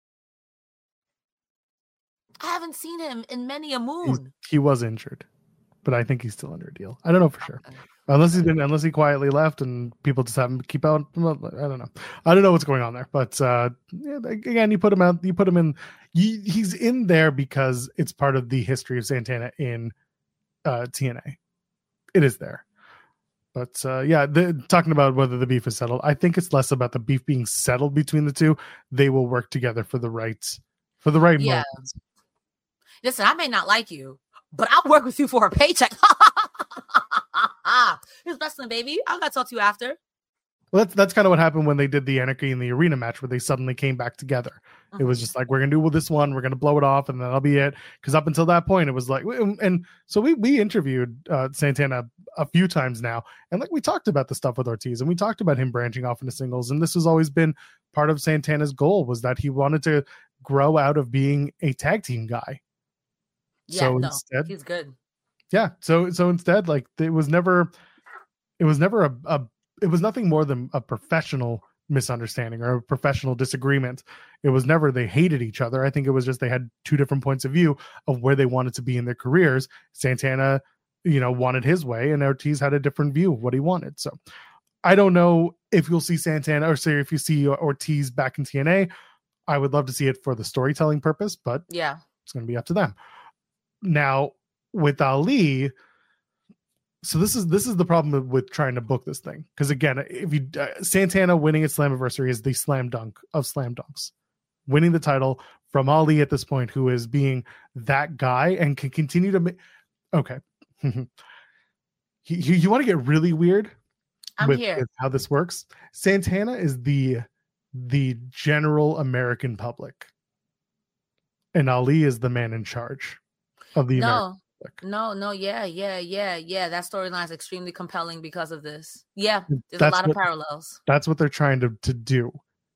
I haven't seen him in many a He's, moon. he was injured, but I think he's still under a deal. I don't know for sure. Unless he's been, unless he quietly left and people just haven't keep out. I don't know. I don't know what's going on there. But uh, yeah, again, you put him out. You put him in. You, he's in there because it's part of the history of Santana in uh, T N A. It is there. But uh, yeah, the, talking about whether the beef is settled, I think it's less about the beef being settled between the two. They will work together for the right for the right Yeah. moments. Listen, I may not like you, but I'll work with you for a paycheck. It's wrestling, baby. I gotta talk to you after. Well, that's that's kind of what happened when they did the Anarchy in the Arena match, where they suddenly came back together. Mm-hmm. It was just like, we're gonna do this one, we're gonna blow it off, and then that'll be it. Because up until that point, it was like, and so we we interviewed uh, Santana a few times now, and like we talked about the stuff with Ortiz, and we talked about him branching off into singles, and this has always been part of Santana's goal, was that he wanted to grow out of being a tag team guy. Yeah, so no, instead, he's good. Yeah, so so instead, like it was never, it was never a, a it was nothing more than a professional misunderstanding or a professional disagreement. It was never they hated each other. I think it was just they had two different points of view of where they wanted to be in their careers. Santana, you know, wanted his way, and Ortiz had a different view of what he wanted. So I don't know if you'll see Santana, or say if you see Ortiz back in T N A. I would love to see it for the storytelling purpose, but yeah, it's going to be up to them. Now with Ali, so this is this is the problem with trying to book this thing, because again, if you uh, Santana winning at Slammiversary is the slam dunk of slam dunks, winning the title from Ali at this point, who is being that guy and can continue to make. Okay, you, you, you want to get really weird I'm with, here. with how this works? Santana is the the general American public, and Ali is the man in charge of the no. American. No, no, yeah, yeah, yeah, yeah. That storyline is extremely compelling because of this. Yeah, there's That's a lot what, of parallels. That's what they're trying to, to do.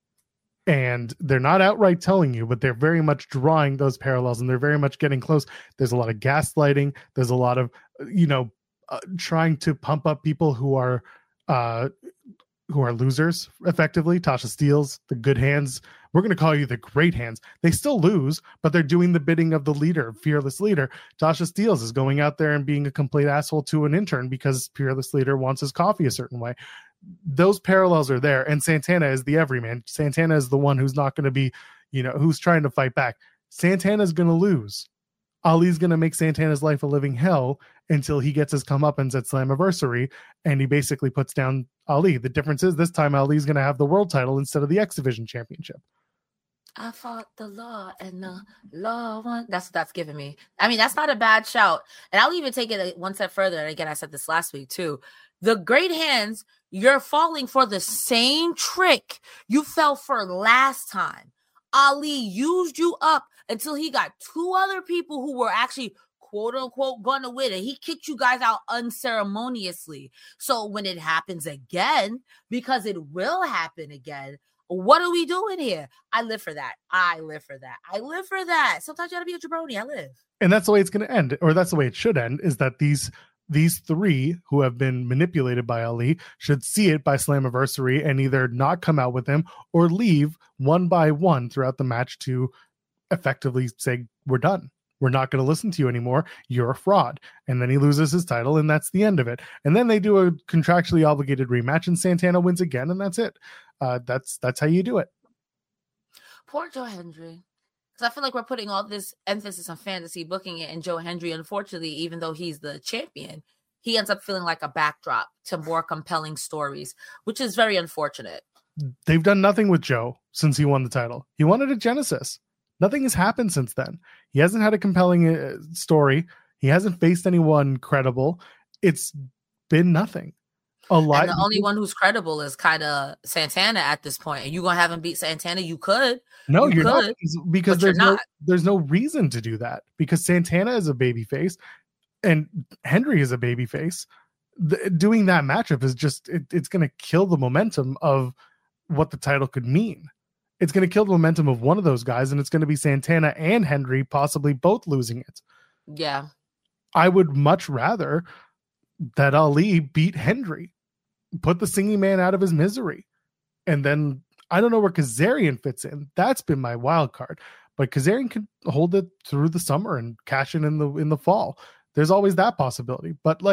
And they're not outright telling you, but they're very much drawing those parallels, and they're very much getting close. There's a lot of gaslighting. There's a lot of, you know, uh, trying to pump up people who are uh, who are losers, effectively. Tasha Steelz, the good hands. We're going to call you the great hands. They still lose, but they're doing the bidding of the leader, fearless leader. Tasha Steelz is going out there and being a complete asshole to an intern because fearless leader wants his coffee a certain way. Those parallels are there. And Santana is the everyman. Santana is the one who's not going to be, you know, who's trying to fight back. Santana's going to lose. Ali's going to make Santana's life a living hell until he gets his comeuppance at Slammiversary, and he basically puts down Ali. The difference is this time Ali's going to have the world title instead of the X Division championship. I fought the law and the law won. That's what that's giving me. I mean, that's not a bad shout. And I'll even take it one step further. And again, I said this last week too. The great hands, you're falling for the same trick you fell for last time. Ali used you up until he got two other people who were actually quote unquote gonna win, and he kicked you guys out unceremoniously. So when it happens again, because it will happen again, what are we doing here? I live for that. I live for that. I live for that. Sometimes you gotta be a jabroni. I live. And that's the way it's going to end, or that's the way it should end, is that these these three who have been manipulated by Ali should see it by Slammiversary and either not come out with him or leave one by one throughout the match to effectively say, we're done. We're not going to listen to you anymore. You're a fraud. And then he loses his title, and that's the end of it. And then they do a contractually obligated rematch, and Santana wins again, and that's it. Uh, that's that's how you do it. Poor Joe Hendry. Because I feel like we're putting all this emphasis on fantasy booking it, and Joe Hendry, unfortunately, even though he's the champion, he ends up feeling like a backdrop to more compelling stories, which is very unfortunate. They've done nothing with Joe since he won the title. He won it at Genesis. Nothing has happened since then. He hasn't had a compelling uh, story. He hasn't faced anyone credible. It's been nothing. A lot. And the only one who's credible is kind of Santana at this point. And you gonna have him beat Santana? You could. No, you you're could, not, because there's no not. there's no reason to do that, because Santana is a babyface and Hendry is a babyface. The, doing that matchup is just it, it's going to kill the momentum of what the title could mean. It's going to kill the momentum of one of those guys, and it's going to be Santana and Hendry possibly both losing it. Yeah. I would much rather that Ali beat Hendry, put the singing man out of his misery. And then I don't know where Kazarian fits in. That's been my wild card, but Kazarian can hold it through the summer and cash in in the, in the fall. There's always that possibility, but like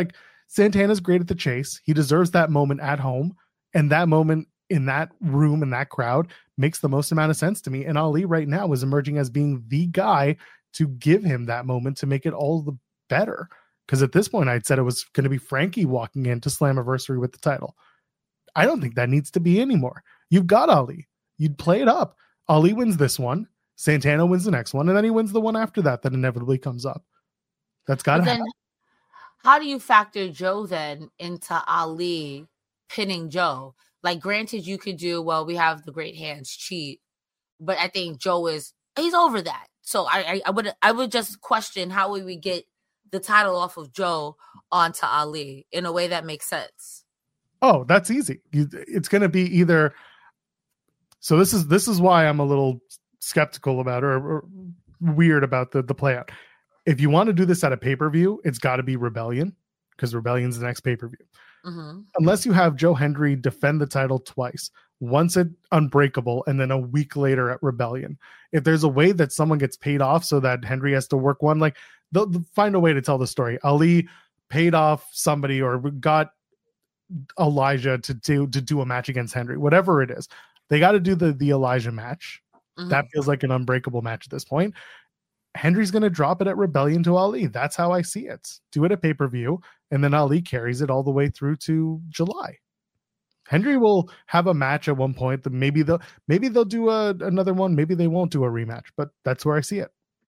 Santana's great at the chase. He deserves that moment at home. And that moment in that room, in that crowd, makes the most amount of sense to me. And Ali right now is emerging as being the guy to give him that moment to make it all the better. Because at this point, I'd said it was going to be Frankie walking into Slammiversary with the title. I don't think that needs to be anymore. You've got Ali. You'd play it up. Ali wins this one. Santana wins the next one. And then he wins the one after that that inevitably comes up. That's got to happen. How do you factor Joe then into Ali pinning Joe? Like, granted, you could do, well, we have the great hands cheat. But I think Joe is, he's over that. So I, I, I would I would just question how would we get the title off of Joe onto Ali in a way that makes sense. Oh, that's easy. You, it's going to be either. So this is this is why I'm a little skeptical about or, or weird about the the play out. If you want to do this at a pay per view, it's got to be Rebellion because Rebellion's the next pay per view. Mm-hmm. Unless you have Joe Hendry defend the title twice, once at Unbreakable and then a week later at Rebellion. If there's a way that someone gets paid off so that Hendry has to work one, like they'll, they'll find a way to tell the story. Ali paid off somebody or got Elijah to do to do a match against Hendry, whatever it is. They got to do the the Elijah match. Mm-hmm. That feels like an Unbreakable match at this point. Hendry's going to drop it at Rebellion to Ali. That's how I see it. Do it at pay-per-view, and then Ali carries it all the way through to July. Hendry will have a match at one point. Maybe they'll maybe they'll do a, another one. Maybe they won't do a rematch, but that's where I see it.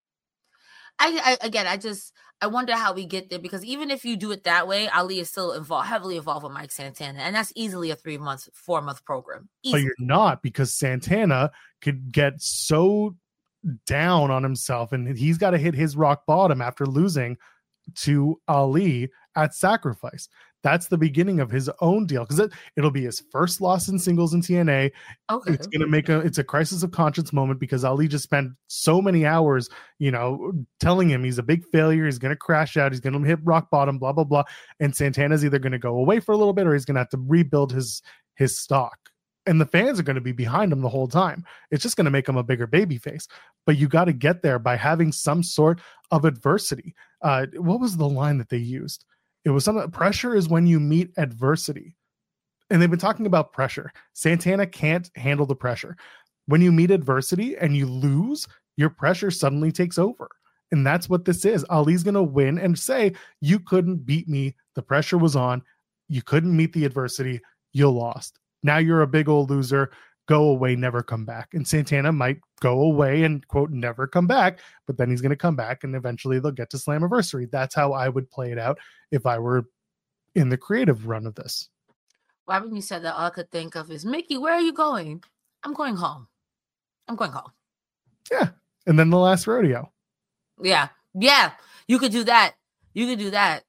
I, I again, I just I wonder how we get there because even if you do it that way, Ali is still involved, heavily involved with Mike Santana, and that's easily a three month, four month program. Easily. But you're not because Santana could get so down on himself, and he's got to hit his rock bottom after losing to Ali at Sacrifice. That's the beginning of his own deal because it, it'll be his first loss in singles in T N A. Okay. It's gonna make a it's a crisis of conscience moment because Ali just spent so many hours, you know, telling him he's a big failure, he's gonna crash out, he's gonna hit rock bottom, blah blah blah. And Santana's either gonna go away for a little bit or he's gonna have to rebuild his his stock. And the fans are going to be behind him the whole time. It's just going to make him a bigger baby face. But you got to get there by having some sort of adversity. Uh, what was the line that they used? It was something. Pressure is when you meet adversity. And they've been talking about pressure. Santana can't handle the pressure. When you meet adversity and you lose, your pressure suddenly takes over. And that's what this is. Ali's going to win and say, you couldn't beat me. The pressure was on. You couldn't meet the adversity. You lost. Now you're a big old loser. Go away, never come back. And Santana might go away and, quote, never come back, but then he's going to come back and eventually they'll get to Slammiversary. That's how I would play it out if I were in the creative run of this. Why when you said that, all I could think of is, Mickey, where are you going? I'm going home. I'm going home. Yeah. And then the last rodeo. Yeah. Yeah. You could do that. You could do that.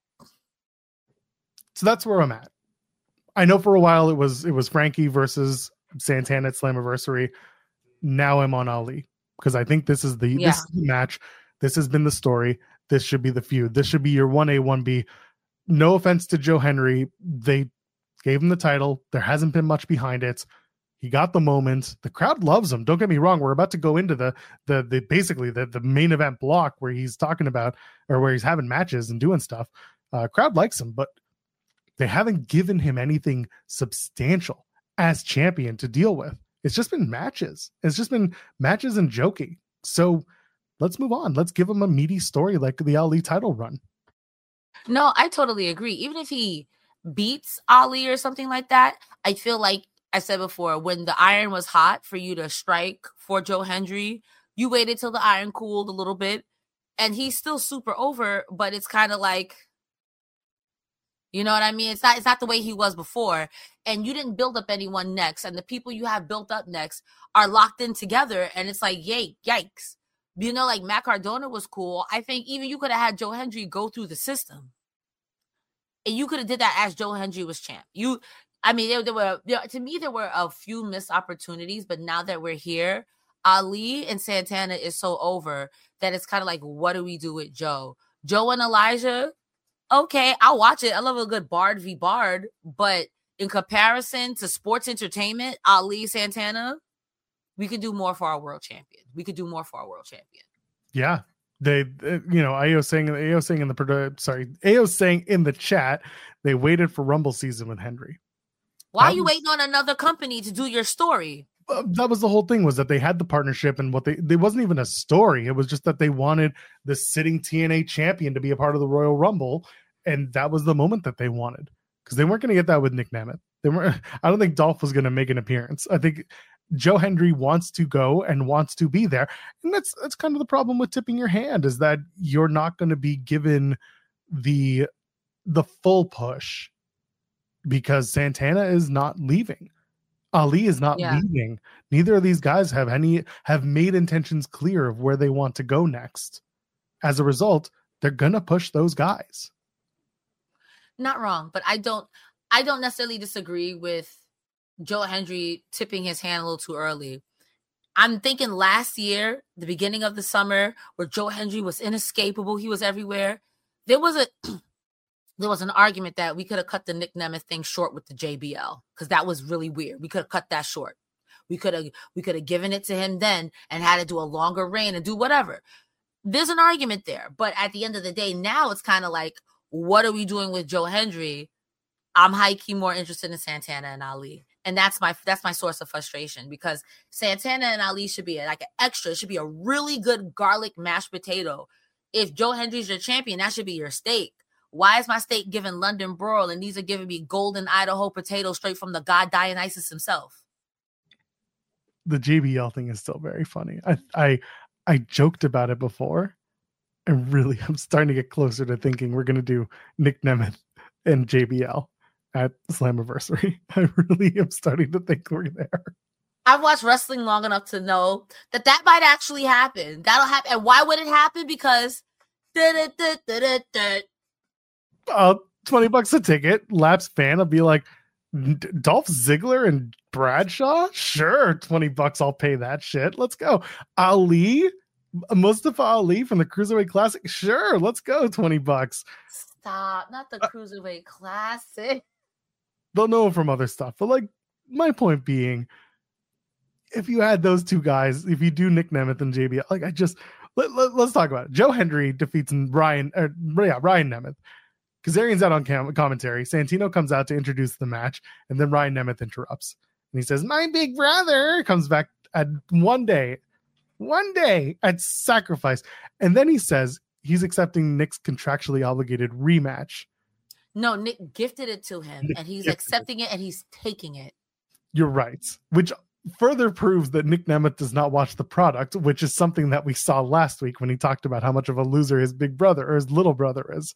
So that's where I'm at. I know for a while it was it was Frankie versus Santana at Slammiversary. Now I'm on Ali because I think this is the yeah. this is the match. This has been the story. This should be the feud. This should be your one A, one B. No offense to Joe Hendry. They gave him the title. There hasn't been much behind it. He got the moment. The crowd loves him. Don't get me wrong. We're about to go into the the the basically the, the main event block where he's talking about or where he's having matches and doing stuff. Uh, crowd likes him, but they haven't given him anything substantial as champion to deal with. It's just been matches. It's just been matches and joking. So let's move on. Let's give him a meaty story like the Ali title run. No, I totally agree. Even if he beats Ali or something like that, I feel like I said before, when the iron was hot for you to strike for Joe Hendry, you waited till the iron cooled a little bit and he's still super over, but it's kind of like, you know what I mean? It's not, it's not the way he was before. And you didn't build up anyone next. And the people you have built up next are locked in together. And it's like, yay, yikes. You know, like Matt Cardona was cool. I think even you could have had Joe Hendry go through the system. And you could have did that as Joe Hendry was champ. You, I mean, there, there were, there, to me, there were a few missed opportunities. But now that we're here, Ali and Santana is so over that it's kind of like, what do we do with Joe? Joe and Elijah, okay, I'll watch it. I love a good Bard v. Bard, but in comparison to sports entertainment, Ali, Santana, we could do more for our world champion. We could do more for our world champion. Yeah, they, uh, you know, A O saying, A O saying in the, sorry, A O saying in the chat, they waited for Rumble season with Henry. Why That are you was- waiting on another company to do your story? Uh, that was the whole thing, was that they had the partnership, and what they, they wasn't even a story. It was just that they wanted the sitting T N A champion to be a part of the Royal Rumble. And that was the moment that they wanted, because they weren't going to get that with Nick Nemeth. They weren't, I don't think Dolph was going to make an appearance. I think Joe Hendry wants to go and wants to be there. And that's, that's kind of the problem with tipping your hand, is that you're not going to be given the, the full push, because Santana is not leaving. Ali is not Yeah. leaving. Neither of these guys have any have made intentions clear of where they want to go next. As a result, they're gonna push those guys. Not wrong, but I don't I don't necessarily disagree with Joe Hendry tipping his hand a little too early. I'm thinking last year, the beginning of the summer, where Joe Hendry was inescapable, he was everywhere. There was a there was an argument that we could have cut the Nick Nemeth thing short with the J B L, because that was really weird. We could have cut that short. We could have we could have given it to him then and had to do a longer reign and do whatever. There's an argument there, but at the end of the day, now it's kind of like, what are we doing with Joe Hendry? I'm high-key more interested in Santana and Ali. And that's my that's my source of frustration, because Santana and Ali should be like an extra. It should be a really good garlic mashed potato. If Joe Hendry's your champion, that should be your steak. Why is my steak given London broil and these are giving me golden Idaho potatoes straight from the god Dionysus himself? The J B L thing is still very funny. I I I joked about it before, and really I'm starting to get closer to thinking we're gonna do Nick Nemeth and J B L at Slammiversary. I really am starting to think we're there. I've watched wrestling long enough to know that that might actually happen. That'll happen. And why would it happen? Because Uh, twenty bucks a ticket. Laps fan will be like, Dolph Ziggler and Bradshaw? Sure, twenty bucks. I'll pay that shit. Let's go. Ali, Mustafa Ali from the Cruiserweight Classic? Sure, let's go. twenty bucks. Stop. Not the Cruiserweight Classic. They'll know him from other stuff. But like, my point being, if you had those two guys, if you do Nick Nemeth and J B L, like I just, let, let, let's talk about it. Joe Hendry defeats Ryan, or, yeah, Ryan Nemeth. Kazarian's out on cam- commentary. Santino comes out to introduce the match, and then Ryan Nemeth interrupts. And he says, my big brother comes back at one day, one day at Sacrifice. And then he says he's accepting Nick's contractually obligated rematch. No, Nick gifted it to him, Nick and he's gifted accepting it, and he's taking it. You're right. Which further proves that Nick Nemeth does not watch the product, which is something that we saw last week when he talked about how much of a loser his big brother or his little brother is.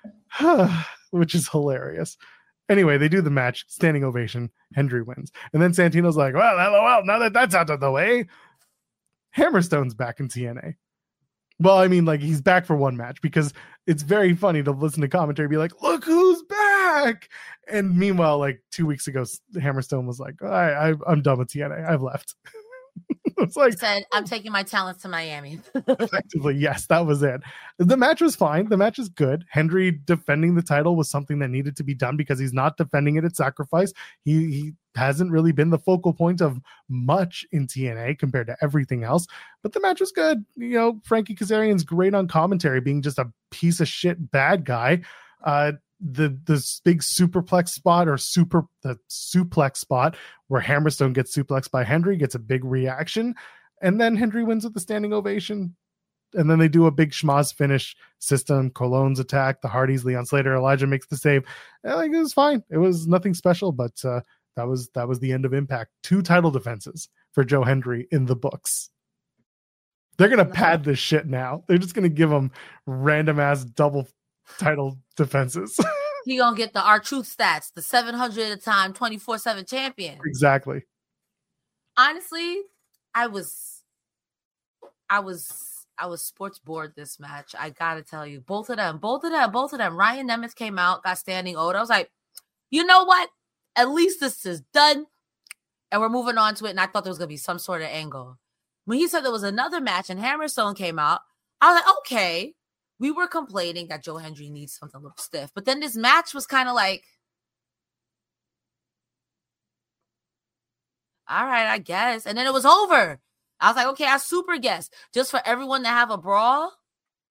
Which is hilarious. Anyway, they do the match, standing ovation. Hendry wins. And then Santino's like, well, lol, now that that's out of the way, Hammerstone's back in T N A. Well, I mean, like, he's back for one match, because it's very funny to listen to commentary and be like, look who's back. And meanwhile, like two weeks ago, Hammerstone was like, I, I, I'm done with T N A. I've left. It's like, He said, I'm taking my talents to Miami. effectively, yes, that was it. The match was fine. The match is good. Hendry defending the title was something that needed to be done, because he's not defending it at Sacrifice. He, he hasn't really been the focal point of much in T N A compared to everything else. But the match was good. You know, Frankie Kazarian's great on commentary, being just a piece of shit bad guy. Uh, the the big superplex spot or super the suplex spot where Hammerstone gets suplexed by Hendry gets a big reaction, and then Hendry wins with the standing ovation. And then they do a big schmoz finish system, Cologne's attack, the Hardys, Leon Slater, Elijah makes the save. And like, it was fine. It was nothing special, but uh, that was that was the end of Impact. Two title defenses for Joe Hendry in the books. They're gonna pad this shit now. They're just gonna give him random ass double title defenses. He gonna get the R-Truth stats, the seven hundred at a time, twenty-four seven champion. Exactly. Honestly, I was, I was, I was sports bored this match. I gotta tell you, both of them, both of them, both of them. Ryan Nemeth came out, got standing ode. I was like, you know what? At least this is done, and we're moving on to it. And I thought there was gonna be some sort of angle. When he said there was another match and Hammerstone came out, I was like, okay. We were complaining that Joe Hendry needs something a little stiff. But then this match was kind of like, all right, I guess. And then it was over. I was like, okay, I super guess. Just for everyone to have a brawl,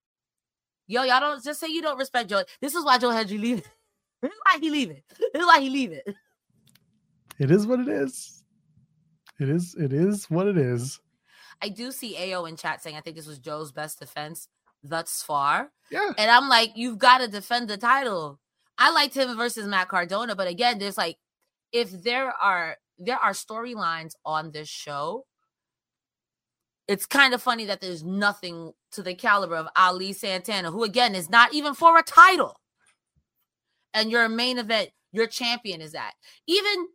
Yo, y'all don't just say you don't respect Joe. This is why Joe Hendry leaving. This is why he leaving. This is why he leaving. It is what it is. It is. It is what it is. I do see A O in chat saying I think this was Joe's best defense thus far. Yeah. And I'm like, you've got to defend the title. I liked him versus Matt Cardona, but again, there's like, if there are there are storylines on this show, it's kind of funny that there's nothing to the caliber of Ali Santana, who again is not even for a title. And your main event, your champion is that. Even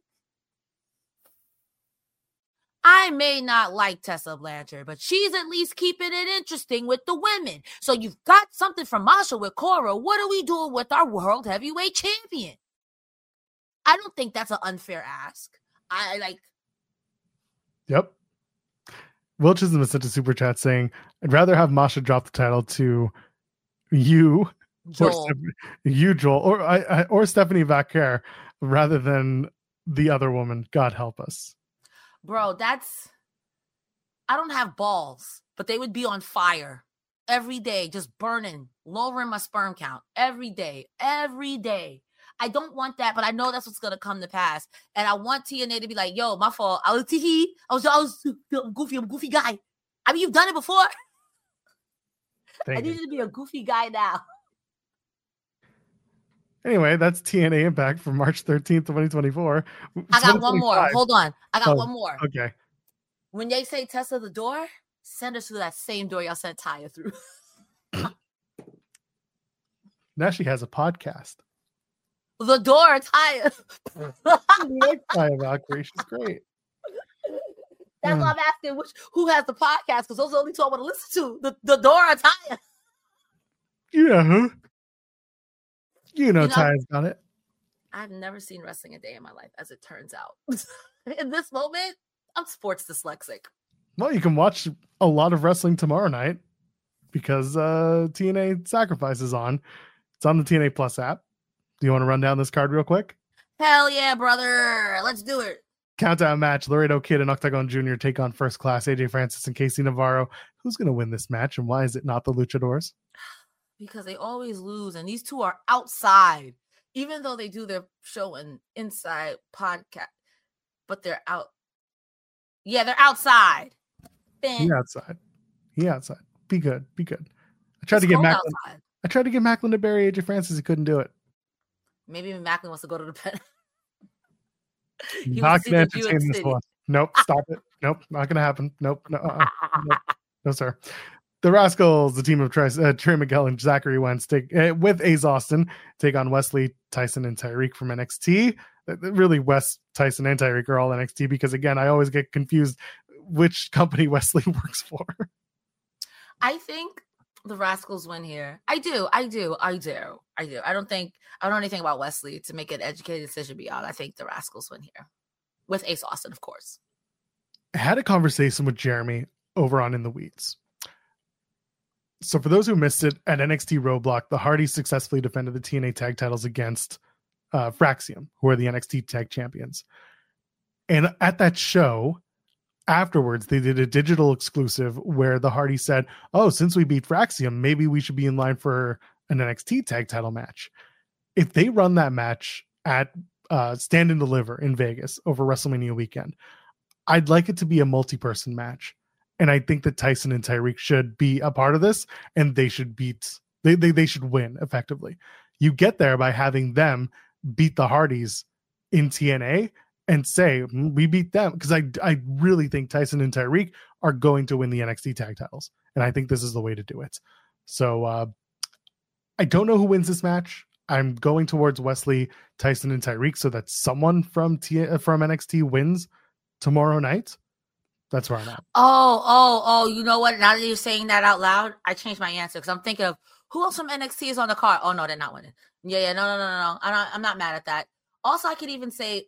I may not like Tessa Blanchard, but she's at least keeping it interesting with the women. So you've got something from Masha with Cora. What are we doing with our world heavyweight champion? I don't think that's an unfair ask. I like. Yep. Wilchism has sent a super chat saying, I'd rather have Masha drop the title to you, Joel. Or Stephanie, you, Joel, or I, I or Stephanie Vaquer rather than the other woman. God help us. Bro, that's, I don't have balls, but they would be on fire every day, just burning, lowering my sperm count every day, every day. I don't want that, but I know that's what's going to come to pass. And I want T N A to be like, yo, my fault. I was tee I was, I was I'm goofy. I'm a goofy guy. I mean, you've done it before. Thank I need you. you to be a goofy guy now. Anyway, that's T N A Impact for March thirteenth, twenty twenty-four. I got one more. Hold on. I got Oh, one more. Okay. When they say Tessa the door, send us through that same door y'all sent Taya through. Now she has a podcast. The door, Taya. Taya Valkyrie. She's great. That's Mm. why I'm asking which who has the podcast, because those are the only two I want to listen to. The, the door or Taya. Yeah. Huh? You know, You know- Taya's got it. I've never seen wrestling a day in my life, as it turns out. In this moment, I'm sports dyslexic. Well, you can watch a lot of wrestling tomorrow night because uh, T N A Sacrifice is on. It's on the T N A Plus app. Do you want to run down this card real quick? Hell yeah, brother. Let's do it. Countdown match. Laredo Kid and Octagon Junior take on First Class, A J Francis and Casey Navarro. Who's going to win this match, and why is it not the Luchadors? Because they always lose, and these two are outside, even though they do their show in inside podcast, but they're out. Yeah, they're outside. Ben, He outside. He outside. Be good. Be good. I tried it's to get cold Macklin. outside. I tried to get Macklin to bury A J Francis. He couldn't do it. Maybe Macklin wants to go to the pen. Not see going the to Buick entertain this City. one. Nope. Stop it. Nope. Not going to happen. Nope. No, uh-uh. Nope. No, sir. The Rascals, the team of Tri- uh, Trey Miguel and Zachary Wentz, take, uh, with Ace Austin, take on Wesley, Tyson, and Tyreek from N X T. Uh, Really, Wes, Tyson, and Tyreek are all N X T because, again, I always get confused which company Wesley works for. I think the Rascals win here. I do. I do. I do. I do. I don't think I don't know anything about Wesley to make an educated decision beyond. I think the Rascals win here with Ace Austin, of course. I had a conversation with Jeremy over on In the Weeds. So for those who missed it, at N X T Roadblock, the Hardys successfully defended the T N A tag titles against uh, Fraxium, who are the N X T tag champions. And at that show, afterwards, they did a digital exclusive where the Hardys said, oh, since we beat Fraxium, maybe we should be in line for an N X T tag title match. If they run that match at uh, Stand and Deliver in Vegas over WrestleMania weekend, I'd like it to be a multi-person match. And I think that Tyson and Tyreek should be a part of this, and they should beat, they, they, they should win effectively. You get there by having them beat the Hardys in T N A and say, "Mm, we beat them. Because I, I really think Tyson and Tyreek are going to win the N X T tag titles. And I think this is the way to do it. So uh, I don't know who wins this match. I'm going towards Wesley, Tyson, and Tyreek so that someone from T- from N X T wins tomorrow night. That's where I'm at. Oh, oh, oh, you know what? Now that you're saying that out loud, I changed my answer because I'm thinking of who else from N X T is on the card. Oh, no, they're not winning. Yeah, yeah, no, no, no, no, no. I'm not, I'm not mad at that. Also, I could even say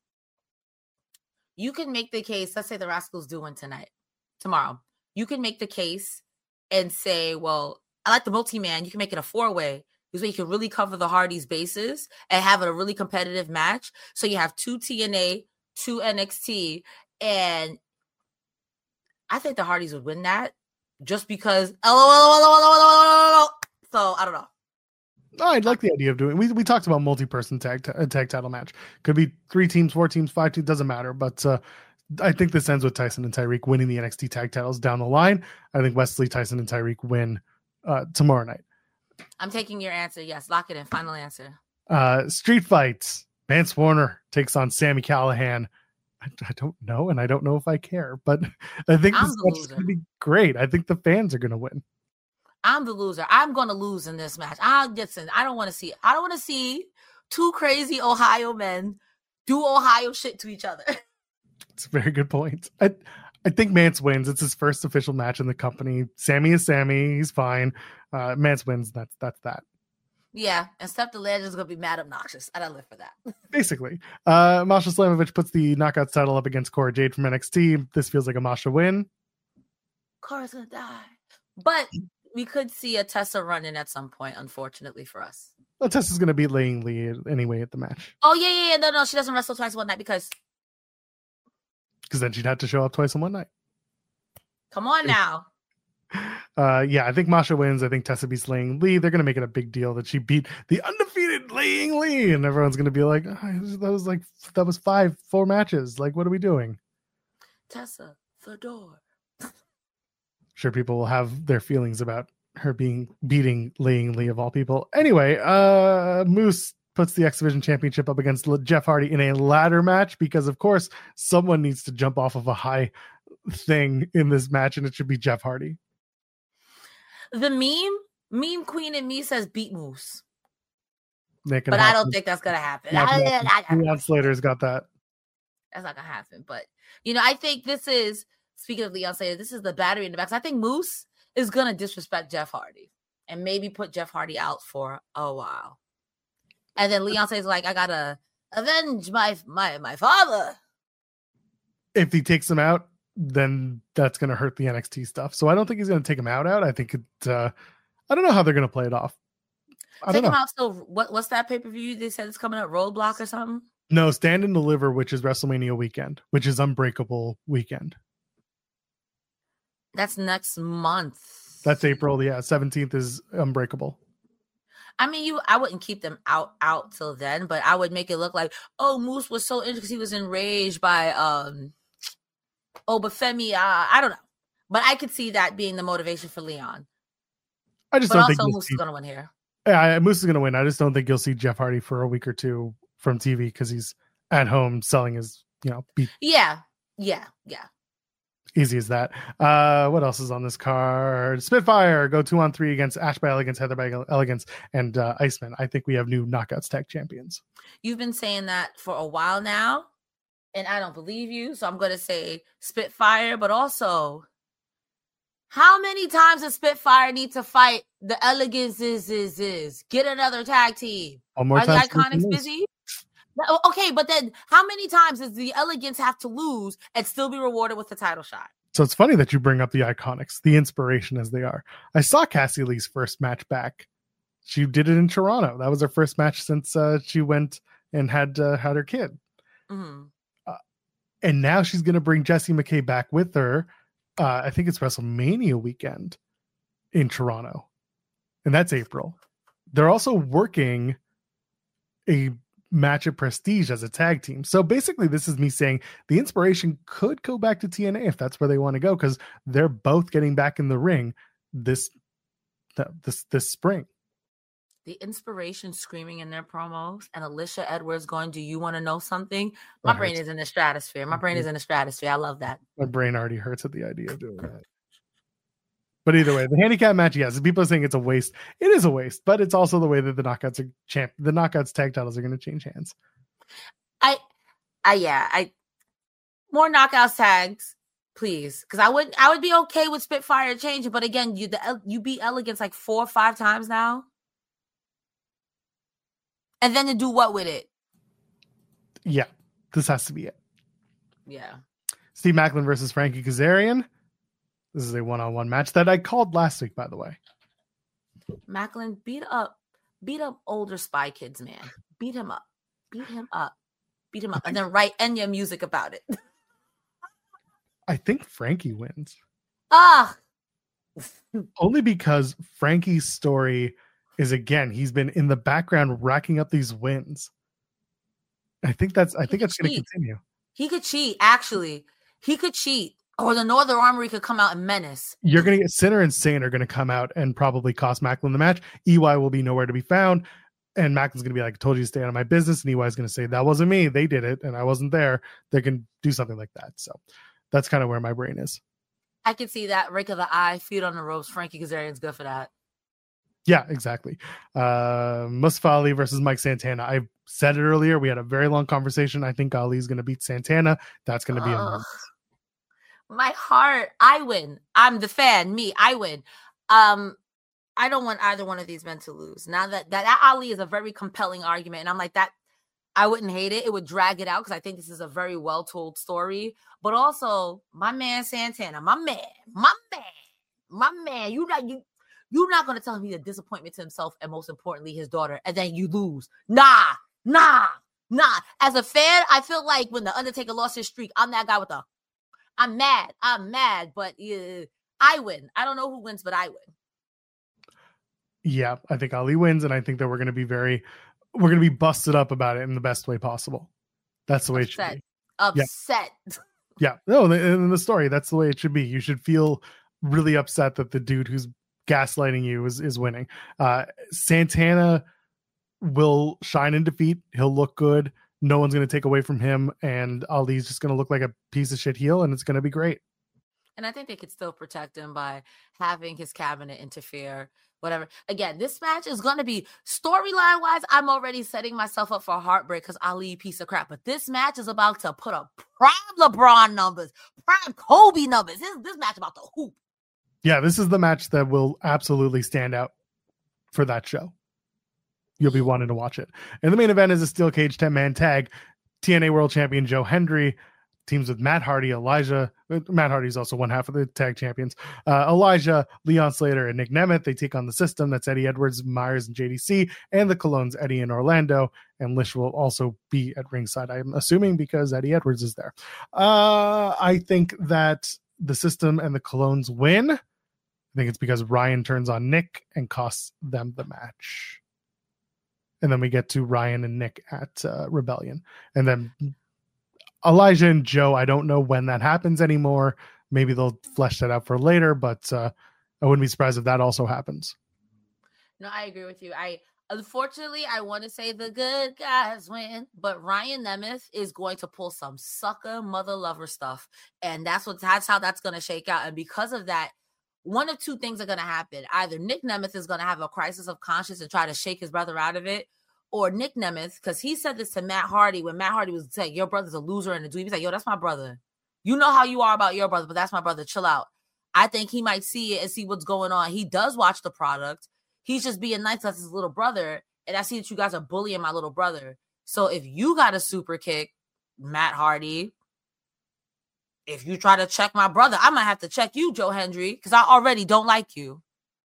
you can make the case. Let's say the Rascals do win tonight, tomorrow. You can make the case and say, well, I like the multi-man. You can make it a four-way. This way you can really cover the Hardys' bases and have it a really competitive match. So you have two T N A, two N X T, and I think the Hardys would win that just because So I don't know. Oh, I'd like the idea of doing. We we talked about multi-person tag uh, tag title match. Could be three teams, four teams, five teams. Doesn't matter. But uh, I think this ends with Tyson and Tyreek winning the N X T tag titles down the line. I think Wesley, Tyson, and Tyreek win uh, tomorrow night. I'm taking your answer. Yes, lock it in. Final answer. Uh, street fights. Vance Warner takes on Sami Callihan. I, I don't know, and I don't know if I care, but I think I'm this the match is loser. going to be great. I think the fans are going to win. I'm the loser. I'm going to lose in this match. I listen. I don't want to see. I don't want to see two crazy Ohio men do Ohio shit to each other. It's a very good point. I I think Mance wins. It's his first official match in the company. Sammy is Sammy. He's fine. Uh, Mance wins. That's that's that. Yeah, and Steph the Legend is going to be mad obnoxious. I don't live for that. Basically, uh, Masha Slamovich puts the Knockouts title up against Cora Jade from N X T. This feels like a Masha win. Cora's going to die. But we could see a Tessa run in at some point, unfortunately for us. Well, Tessa's going to beat Laying Lee anyway at the match. Oh, yeah, yeah, yeah. No, no, she doesn't wrestle twice one night because... Because then she'd have to show up twice in one night. Come on now. Uh, yeah, I think Masha wins. I think Tessa beats Laying Lee. They're going to make it a big deal that she beat the undefeated Laying Lee. And everyone's going to be like, oh, that was like, that was five, four matches. Like, what are we doing? Tessa, the door. Sure, people will have their feelings about her being beating Laying Lee of all people. Anyway, uh, Moose puts the X Division Championship up against Jeff Hardy in a ladder match because, of course, someone needs to jump off of a high thing in this match, and it should be Jeff Hardy. The meme, meme queen in me says beat Moose. But happen. I don't think that's going to happen. Leon Slater's got that. That's not going to happen. But, you know, I think this is, speaking of Leon Slater, this is the battery in the back. So I think Moose is going to disrespect Jeff Hardy and maybe put Jeff Hardy out for a while. And then Leon says, like, I got to avenge my, my, my father. If he takes him out, then that's going to hurt the N X T stuff. So I don't think he's going to take him out out. I think it, uh, I don't know how they're going to play it off. I take don't him know. out. So what, what's that pay-per-view? They said it's coming up, Roadblock or something? No, Stand and Deliver, which is WrestleMania weekend, which is Unbreakable weekend. That's next month. That's April. Yeah. seventeenth is Unbreakable. I mean, you. I wouldn't keep them out out till then, but I would make it look like, oh, Moose was so interested because he was enraged by um, oh, but Femi, uh, I don't know, but I could see that being the motivation for Leon. I just but don't think also you'll Moose see, is gonna win here. Yeah, Moose is gonna win. I just don't think you'll see Jeff Hardy for a week or two from T V because he's at home selling his, you know, beat. Yeah, yeah, yeah. Easy as that. Uh, what else is on this card? Spitfire go two on three against Ash by Elegance, Heather by Elegance, and uh, Iceman. I think we have new Knockouts tag champions. You've been saying that for a while now, and I don't believe you. So I'm going to say Spitfire, but also, how many times does Spitfire need to fight the Elegance? Is is is get another tag team? One more Are the time. Iconics busy? No, okay, but then how many times does the Elegance have to lose and still be rewarded with the title shot? So it's funny that you bring up the Iconics, the inspiration as they are. I saw Cassie Lee's first match back. She did it in Toronto. That was her first match since uh, she went and had uh, had her kid. Mm-hmm. Uh, and now she's going to bring Jessie McKay back with her. Uh, I think it's WrestleMania weekend in Toronto. And that's April. They're also working a match at Prestige as a tag team. So basically this is me saying the inspiration could go back to T N A if that's where they want to go, because they're both getting back in the ring this this this spring. The inspiration screaming in their promos and Alicia Edwards going, do you want to know something? My That brain hurts. is in the stratosphere. My brain is in the stratosphere. I love that. My brain already hurts at the idea of doing that. But either way, the handicap match, yes, people are saying it's a waste. It is a waste, but it's also the way that the knockouts are champ. The knockouts tag titles are going to change hands. I, I, yeah, I, more knockouts tags, please. Cause I would, I would be okay with Spitfire changing, but again, you, the, you beat Elegance like four or five times now. And then to do what with it? Yeah, this has to be it. Yeah. Steve Macklin versus Frankie Kazarian. This is a one-on-one match that I called last week, by the way. Macklin beat up, beat up older Spy Kids, man. Beat him up. Beat him up. Beat him up. And then write Enya music about it. I think Frankie wins. Ah, Only because Frankie's story is, again, he's been in the background racking up these wins. I think that's I think that's going to continue. He could cheat, actually. He could cheat. Or the Northern Armory could come out and menace. You're going to get Sinner and Sane are going to come out and probably cost Macklin the match. E Y will be nowhere to be found. And Macklin's going to be like, I told you to stay out of my business. And E Y is going to say, that wasn't me. They did it. And I wasn't there. They can do something like that. So that's kind of where my brain is. I can see that. Rake of the eye, feet on the ropes. Frankie Kazarian's good for that. Yeah, exactly. Uh, Mustafa Ali versus Mike Santana. I said it earlier. We had a very long conversation. I think Ali's going to beat Santana. That's going to be a moment. My heart. I win. I'm the fan. Me. I win. Um, I don't want either one of these men to lose. Now that, that, that Ali is a very compelling argument. And I'm like, that, I wouldn't hate it. It would drag it out because I think this is a very well-told story. But also, my man Santana, my man, my man, my man, you not you you're not gonna tell him he's a disappointment to himself and most importantly his daughter, and then you lose. Nah, nah, nah. As a fan, I feel like when the Undertaker lost his streak, I'm that guy with the I'm mad. I'm mad, but uh, I win. I don't know who wins, but I win. Yeah, I think Ali wins, and I think that we're gonna be very we're gonna be busted up about it in the best way possible. That's the way Upset. it should be. Upset. Yeah. Yeah, no, in the story, that's the way it should be. You should feel really upset that the dude who's gaslighting you is, is winning. Uh, Santana will shine in defeat. He'll look good. No one's going to take away from him. And Ali's just going to look like a piece of shit heel, and it's going to be great. And I think they could still protect him by having his cabinet interfere, whatever. Again, this match is going to be storyline-wise, I'm already setting myself up for heartbreak because Ali, piece of crap. But this match is about to put up prime LeBron numbers, prime Kobe numbers. This, this match about to hoop. Yeah, this is the match that will absolutely stand out for that show. You'll be wanting to watch it. And the main event is a steel cage ten-man tag. T N A World Champion Joe Hendry teams with Matt Hardy, Elijah. Matt Hardy is also one half of the tag champions. Uh, Elijah, Leon Slater, and Nick Nemeth. They take on the System. That's Eddie Edwards, Myers, and J D C. And the Colognes, Eddie and Orlando. And Lish will also be at ringside, I'm assuming, because Eddie Edwards is there. Uh, I think that the System and the Colognes win. I think it's because Ryan turns on Nick and costs them the match. And then we get to Ryan and Nick at uh, Rebellion. And then Elijah and Joe, I don't know when that happens anymore. Maybe they'll flesh that out for later, but uh, I wouldn't be surprised if that also happens. No, I agree with you. I unfortunately I want to say the good guys win, but Ryan Nemeth is going to pull some sucker mother lover stuff, and that's what that's how that's going to shake out. And because of that, one of two things are going to happen. Either Nick Nemeth is going to have a crisis of conscience and try to shake his brother out of it, or Nick Nemeth, because he said this to Matt Hardy when Matt Hardy was saying, your brother's a loser and a dweeb. He's like, yo, that's my brother. You know how you are about your brother, but that's my brother. Chill out. I think he might see it and see what's going on. He does watch the product. He's just being nice to his little brother. And I see that you guys are bullying my little brother. So if you got a super kick, Matt Hardy, if you try to check my brother, I might have to check you, Joe Hendry, because I already don't like you.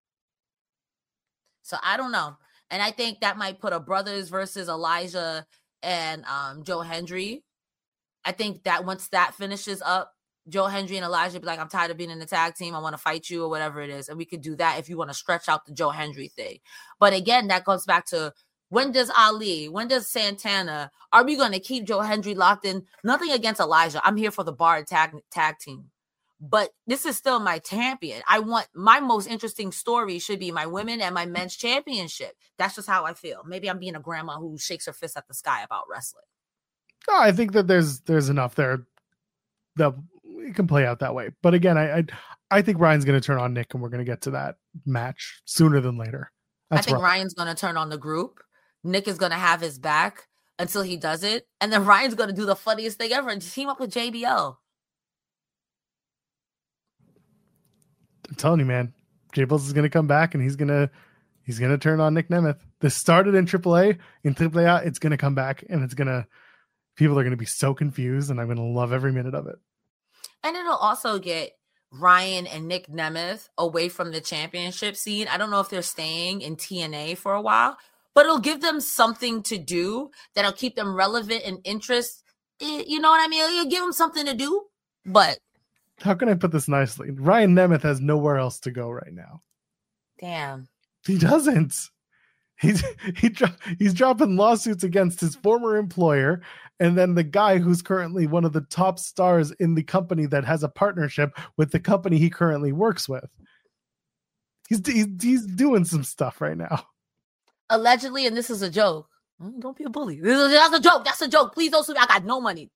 So I don't know. And I think that might put a brothers versus Elijah and um, Joe Hendry. I think that once that finishes up, Joe Hendry and Elijah be like, I'm tired of being in the tag team. I want to fight you or whatever it is. And we could do that if you want to stretch out the Joe Hendry thing. But again, that goes back to when does Ali, when does Santana, are we going to keep Joe Hendry locked in? Nothing against Elijah. I'm here for the Bar tag, tag team. But this is still my champion. I want my most interesting story should be my women and my men's championship. That's just how I feel. Maybe I'm being a grandma who shakes her fist at the sky about wrestling. No, I think that there's there's enough there that it can play out that way. But again, I I, I think Ryan's going to turn on Nick, and we're going to get to that match sooner than later. That's I think rough. Ryan's going to turn on the group. Nick is going to have his back until he does it. And then Ryan's going to do the funniest thing ever and team up with J B L. I'm telling you, man, J Bills is going to come back and he's going to, he's going to turn on Nick Nemeth. This started in triple A. In triple A, it's going to come back and it's going to, people are going to be so confused and I'm going to love every minute of it. And it'll also get Ryan and Nick Nemeth away from the championship scene. I don't know if they're staying in T N A for a while, but it'll give them something to do that'll keep them relevant and interest. You know what I mean? It'll give them something to do, but how can I put this nicely? Ryan Nemeth has nowhere else to go right now. Damn. He doesn't. He's he he's dropping lawsuits against his former employer, and then the guy who's currently one of the top stars in the company that has a partnership with the company he currently works with. He's he's, he's doing some stuff right now. Allegedly, and this is a joke. Don't be a bully. This is, that's a joke. That's a joke. Please don't sue me. I got no money.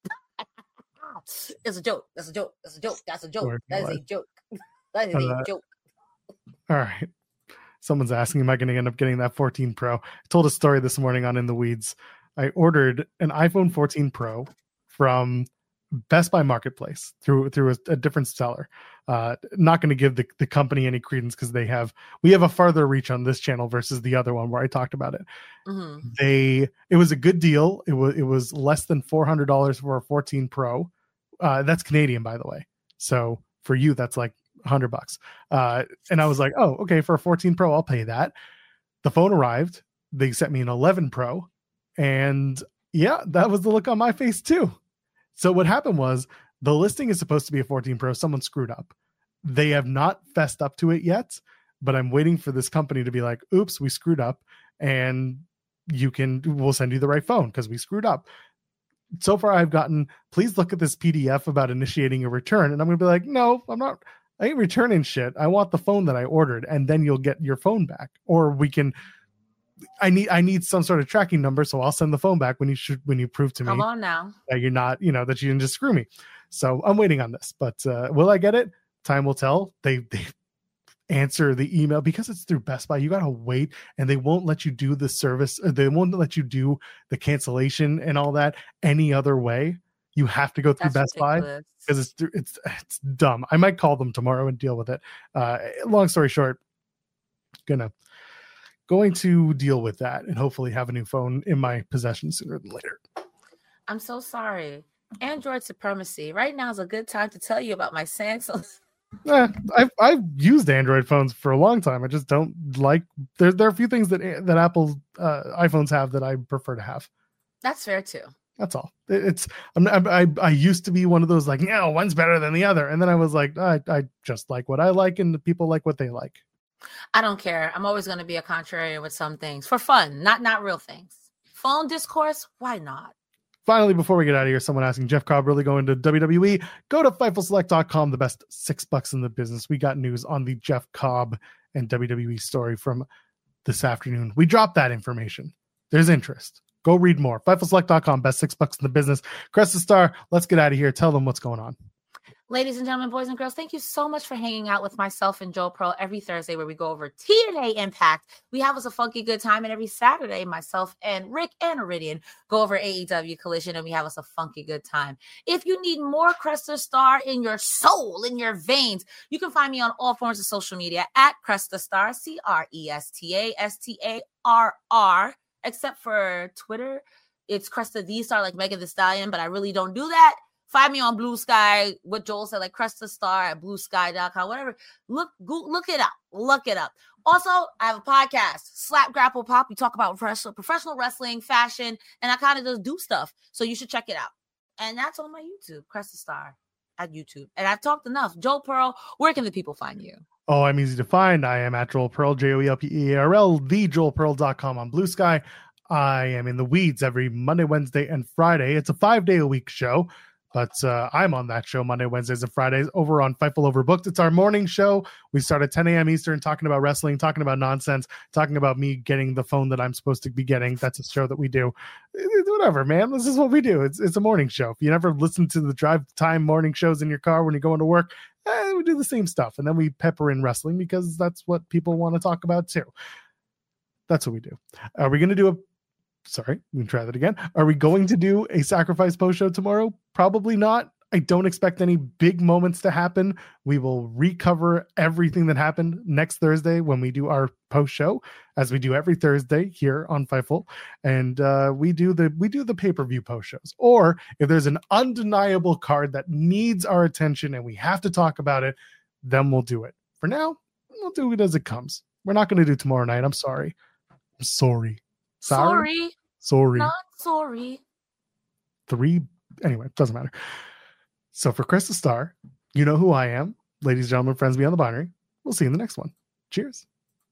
It's a joke. That's a joke. That's a joke. That's a joke. That is a joke. That is a joke. All right. Someone's asking, am I going to end up getting that fourteen Pro? I told a story this morning on In the Weeds. I ordered an iPhone fourteen Pro from Best Buy Marketplace through through a, a different seller. Uh, not going to give the, the company any credence because they have we have a farther reach on this channel versus the other one where I talked about it. Mm-hmm. They it was a good deal. It was it was less than four hundred dollars for a fourteen Pro. Uh, that's Canadian, by the way. So for you, that's like a hundred bucks. Uh, and I was like, oh, okay, for a fourteen Pro, I'll pay that. The phone arrived. They sent me an eleven Pro, and yeah, that was the look on my face too. So what happened was the listing is supposed to be a fourteen Pro. Someone screwed up. They have not fessed up to it yet, but I'm waiting for this company to be like, oops, we screwed up, and you can, we'll send you the right phone because we screwed up. So far I've gotten, please look at this P D F about initiating a return. And I'm going to be like, no, I'm not, I ain't returning shit. I want the phone that I ordered, and then you'll get your phone back. Or we can, I need, I need some sort of tracking number. So I'll send the phone back when you should, when you prove to me Come on now. that you're not, you know, that you didn't just screw me. So I'm waiting on this, but uh, will I get it? Time will tell. They, they answer the email because it's through Best Buy. You got to wait, and they won't let you do the service. Or they won't let you do the cancellation and all that any other way. You have to go through That's Best Buy because it's, it's, it's dumb. I might call them tomorrow and deal with it. Uh, long story short, gonna, going to deal with that and hopefully have a new phone in my possession sooner than later. I'm so sorry. Android supremacy. Right now is a good time to tell you about my Samsung. Eh, I've I've used Android phones for a long time. I just don't like there. There are a few things that that Apple uh, iPhones have that I prefer to have. That's fair too. That's all. It, it's I'm, I I used to be one of those like, no, one's better than the other, and then I was like, I I just like what I like, and the people like what they like. I don't care. I'm always going to be a contrarian with some things for fun, not not real things. Phone discourse, why not? Finally, before we get out of here, someone asking, Jeff Cobb really going to W W E? Go to Fightful Select dot com, the best six bucks in the business. We got news on the Jeff Cobb and W W E story from this afternoon. We dropped that information. There's interest. Go read more. Fightful Select dot com, best six bucks in the business. Crest the Star, let's get out of here. Tell them what's going on. Ladies and gentlemen, boys and girls, thank you so much for hanging out with myself and Joe Pro every Thursday where we go over T N A Impact. We have us a funky good time, and every Saturday, myself and Rick and Iridian go over A E W Collision, and we have us a funky good time. If you need more Cresta Star in your soul, in your veins, you can find me on all forms of social media at Cresta Star, C R E S T A S T A R R, except for Twitter. It's Cresta the Star, like Megan Thee Stallion, but I really don't do that. Find me on Blue Sky, what Joel said, like Cresta Star at blue sky dot com, whatever. Look, go, look it up. Look it up. Also, I have a podcast, Slap Grapple Pop. We talk about professional, professional wrestling, fashion, and I kind of just do stuff. So you should check it out. And that's on my YouTube, Cresta Star at YouTube. And I've talked enough. Joel Pearl, where can the people find you? Oh, I'm easy to find. I am at Joel Pearl, J O E L P E A R L, the joel pearl dot com on Blue Sky. I am in the weeds every Monday, Wednesday, and Friday. It's a five-day-a-week show. But uh, I'm on that show Monday, Wednesdays, and Fridays over on Fightful Overbooked. It's our morning show. We start at ten a.m. Eastern talking about wrestling, talking about nonsense, talking about me getting the phone that I'm supposed to be getting. That's a show that we do. Whatever, man. This is what we do. It's it's a morning show. If you never listen to the drive time morning shows in your car when you're going to work, eh, we do the same stuff. And then we pepper in wrestling because that's what people want to talk about too. That's what we do. Are we going to do a Sorry, we can try that again. Are we going to do a Sacrifice post show tomorrow? Probably not. I don't expect any big moments to happen. We will recover everything that happened next Thursday when we do our post show, as we do every Thursday here on Fightful. And uh, we do the we do the pay-per-view post shows. Or if there's an undeniable card that needs our attention and we have to talk about it, then we'll do it. For now, we'll do it as it comes. We're not going to do tomorrow night. I'm sorry. I'm sorry. Sorry. Sorry. Sorry. Not sorry. Three. Anyway, it doesn't matter. So for Cresta Star, You know who I am. Ladies and gentlemen, friends beyond the binary. We'll see you in the next one. Cheers.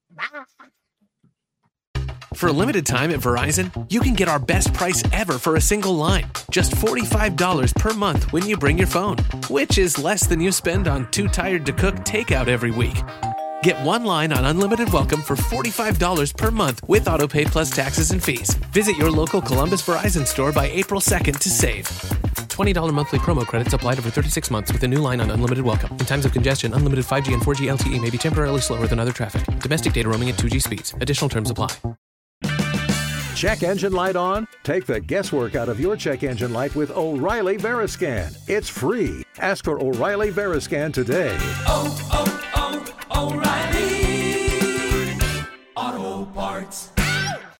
For a limited time at Verizon, you can get our best price ever for a single line. Just forty-five dollars per month when you bring your phone, which is less than you spend on Too Tired to Cook takeout every week. Get one line on Unlimited Welcome for forty-five dollars per month with AutoPay plus taxes and fees. Visit your local Columbus Verizon store by April second to save. twenty dollars monthly promo credits applied over thirty-six months with a new line on Unlimited Welcome. In times of congestion, unlimited five G and four G L T E may be temporarily slower than other traffic. Domestic data roaming at two G speeds. Additional terms apply. Check engine light on? Take the guesswork out of your check engine light with O'Reilly Veriscan. It's free. Ask for O'Reilly Veriscan today. Oh, oh,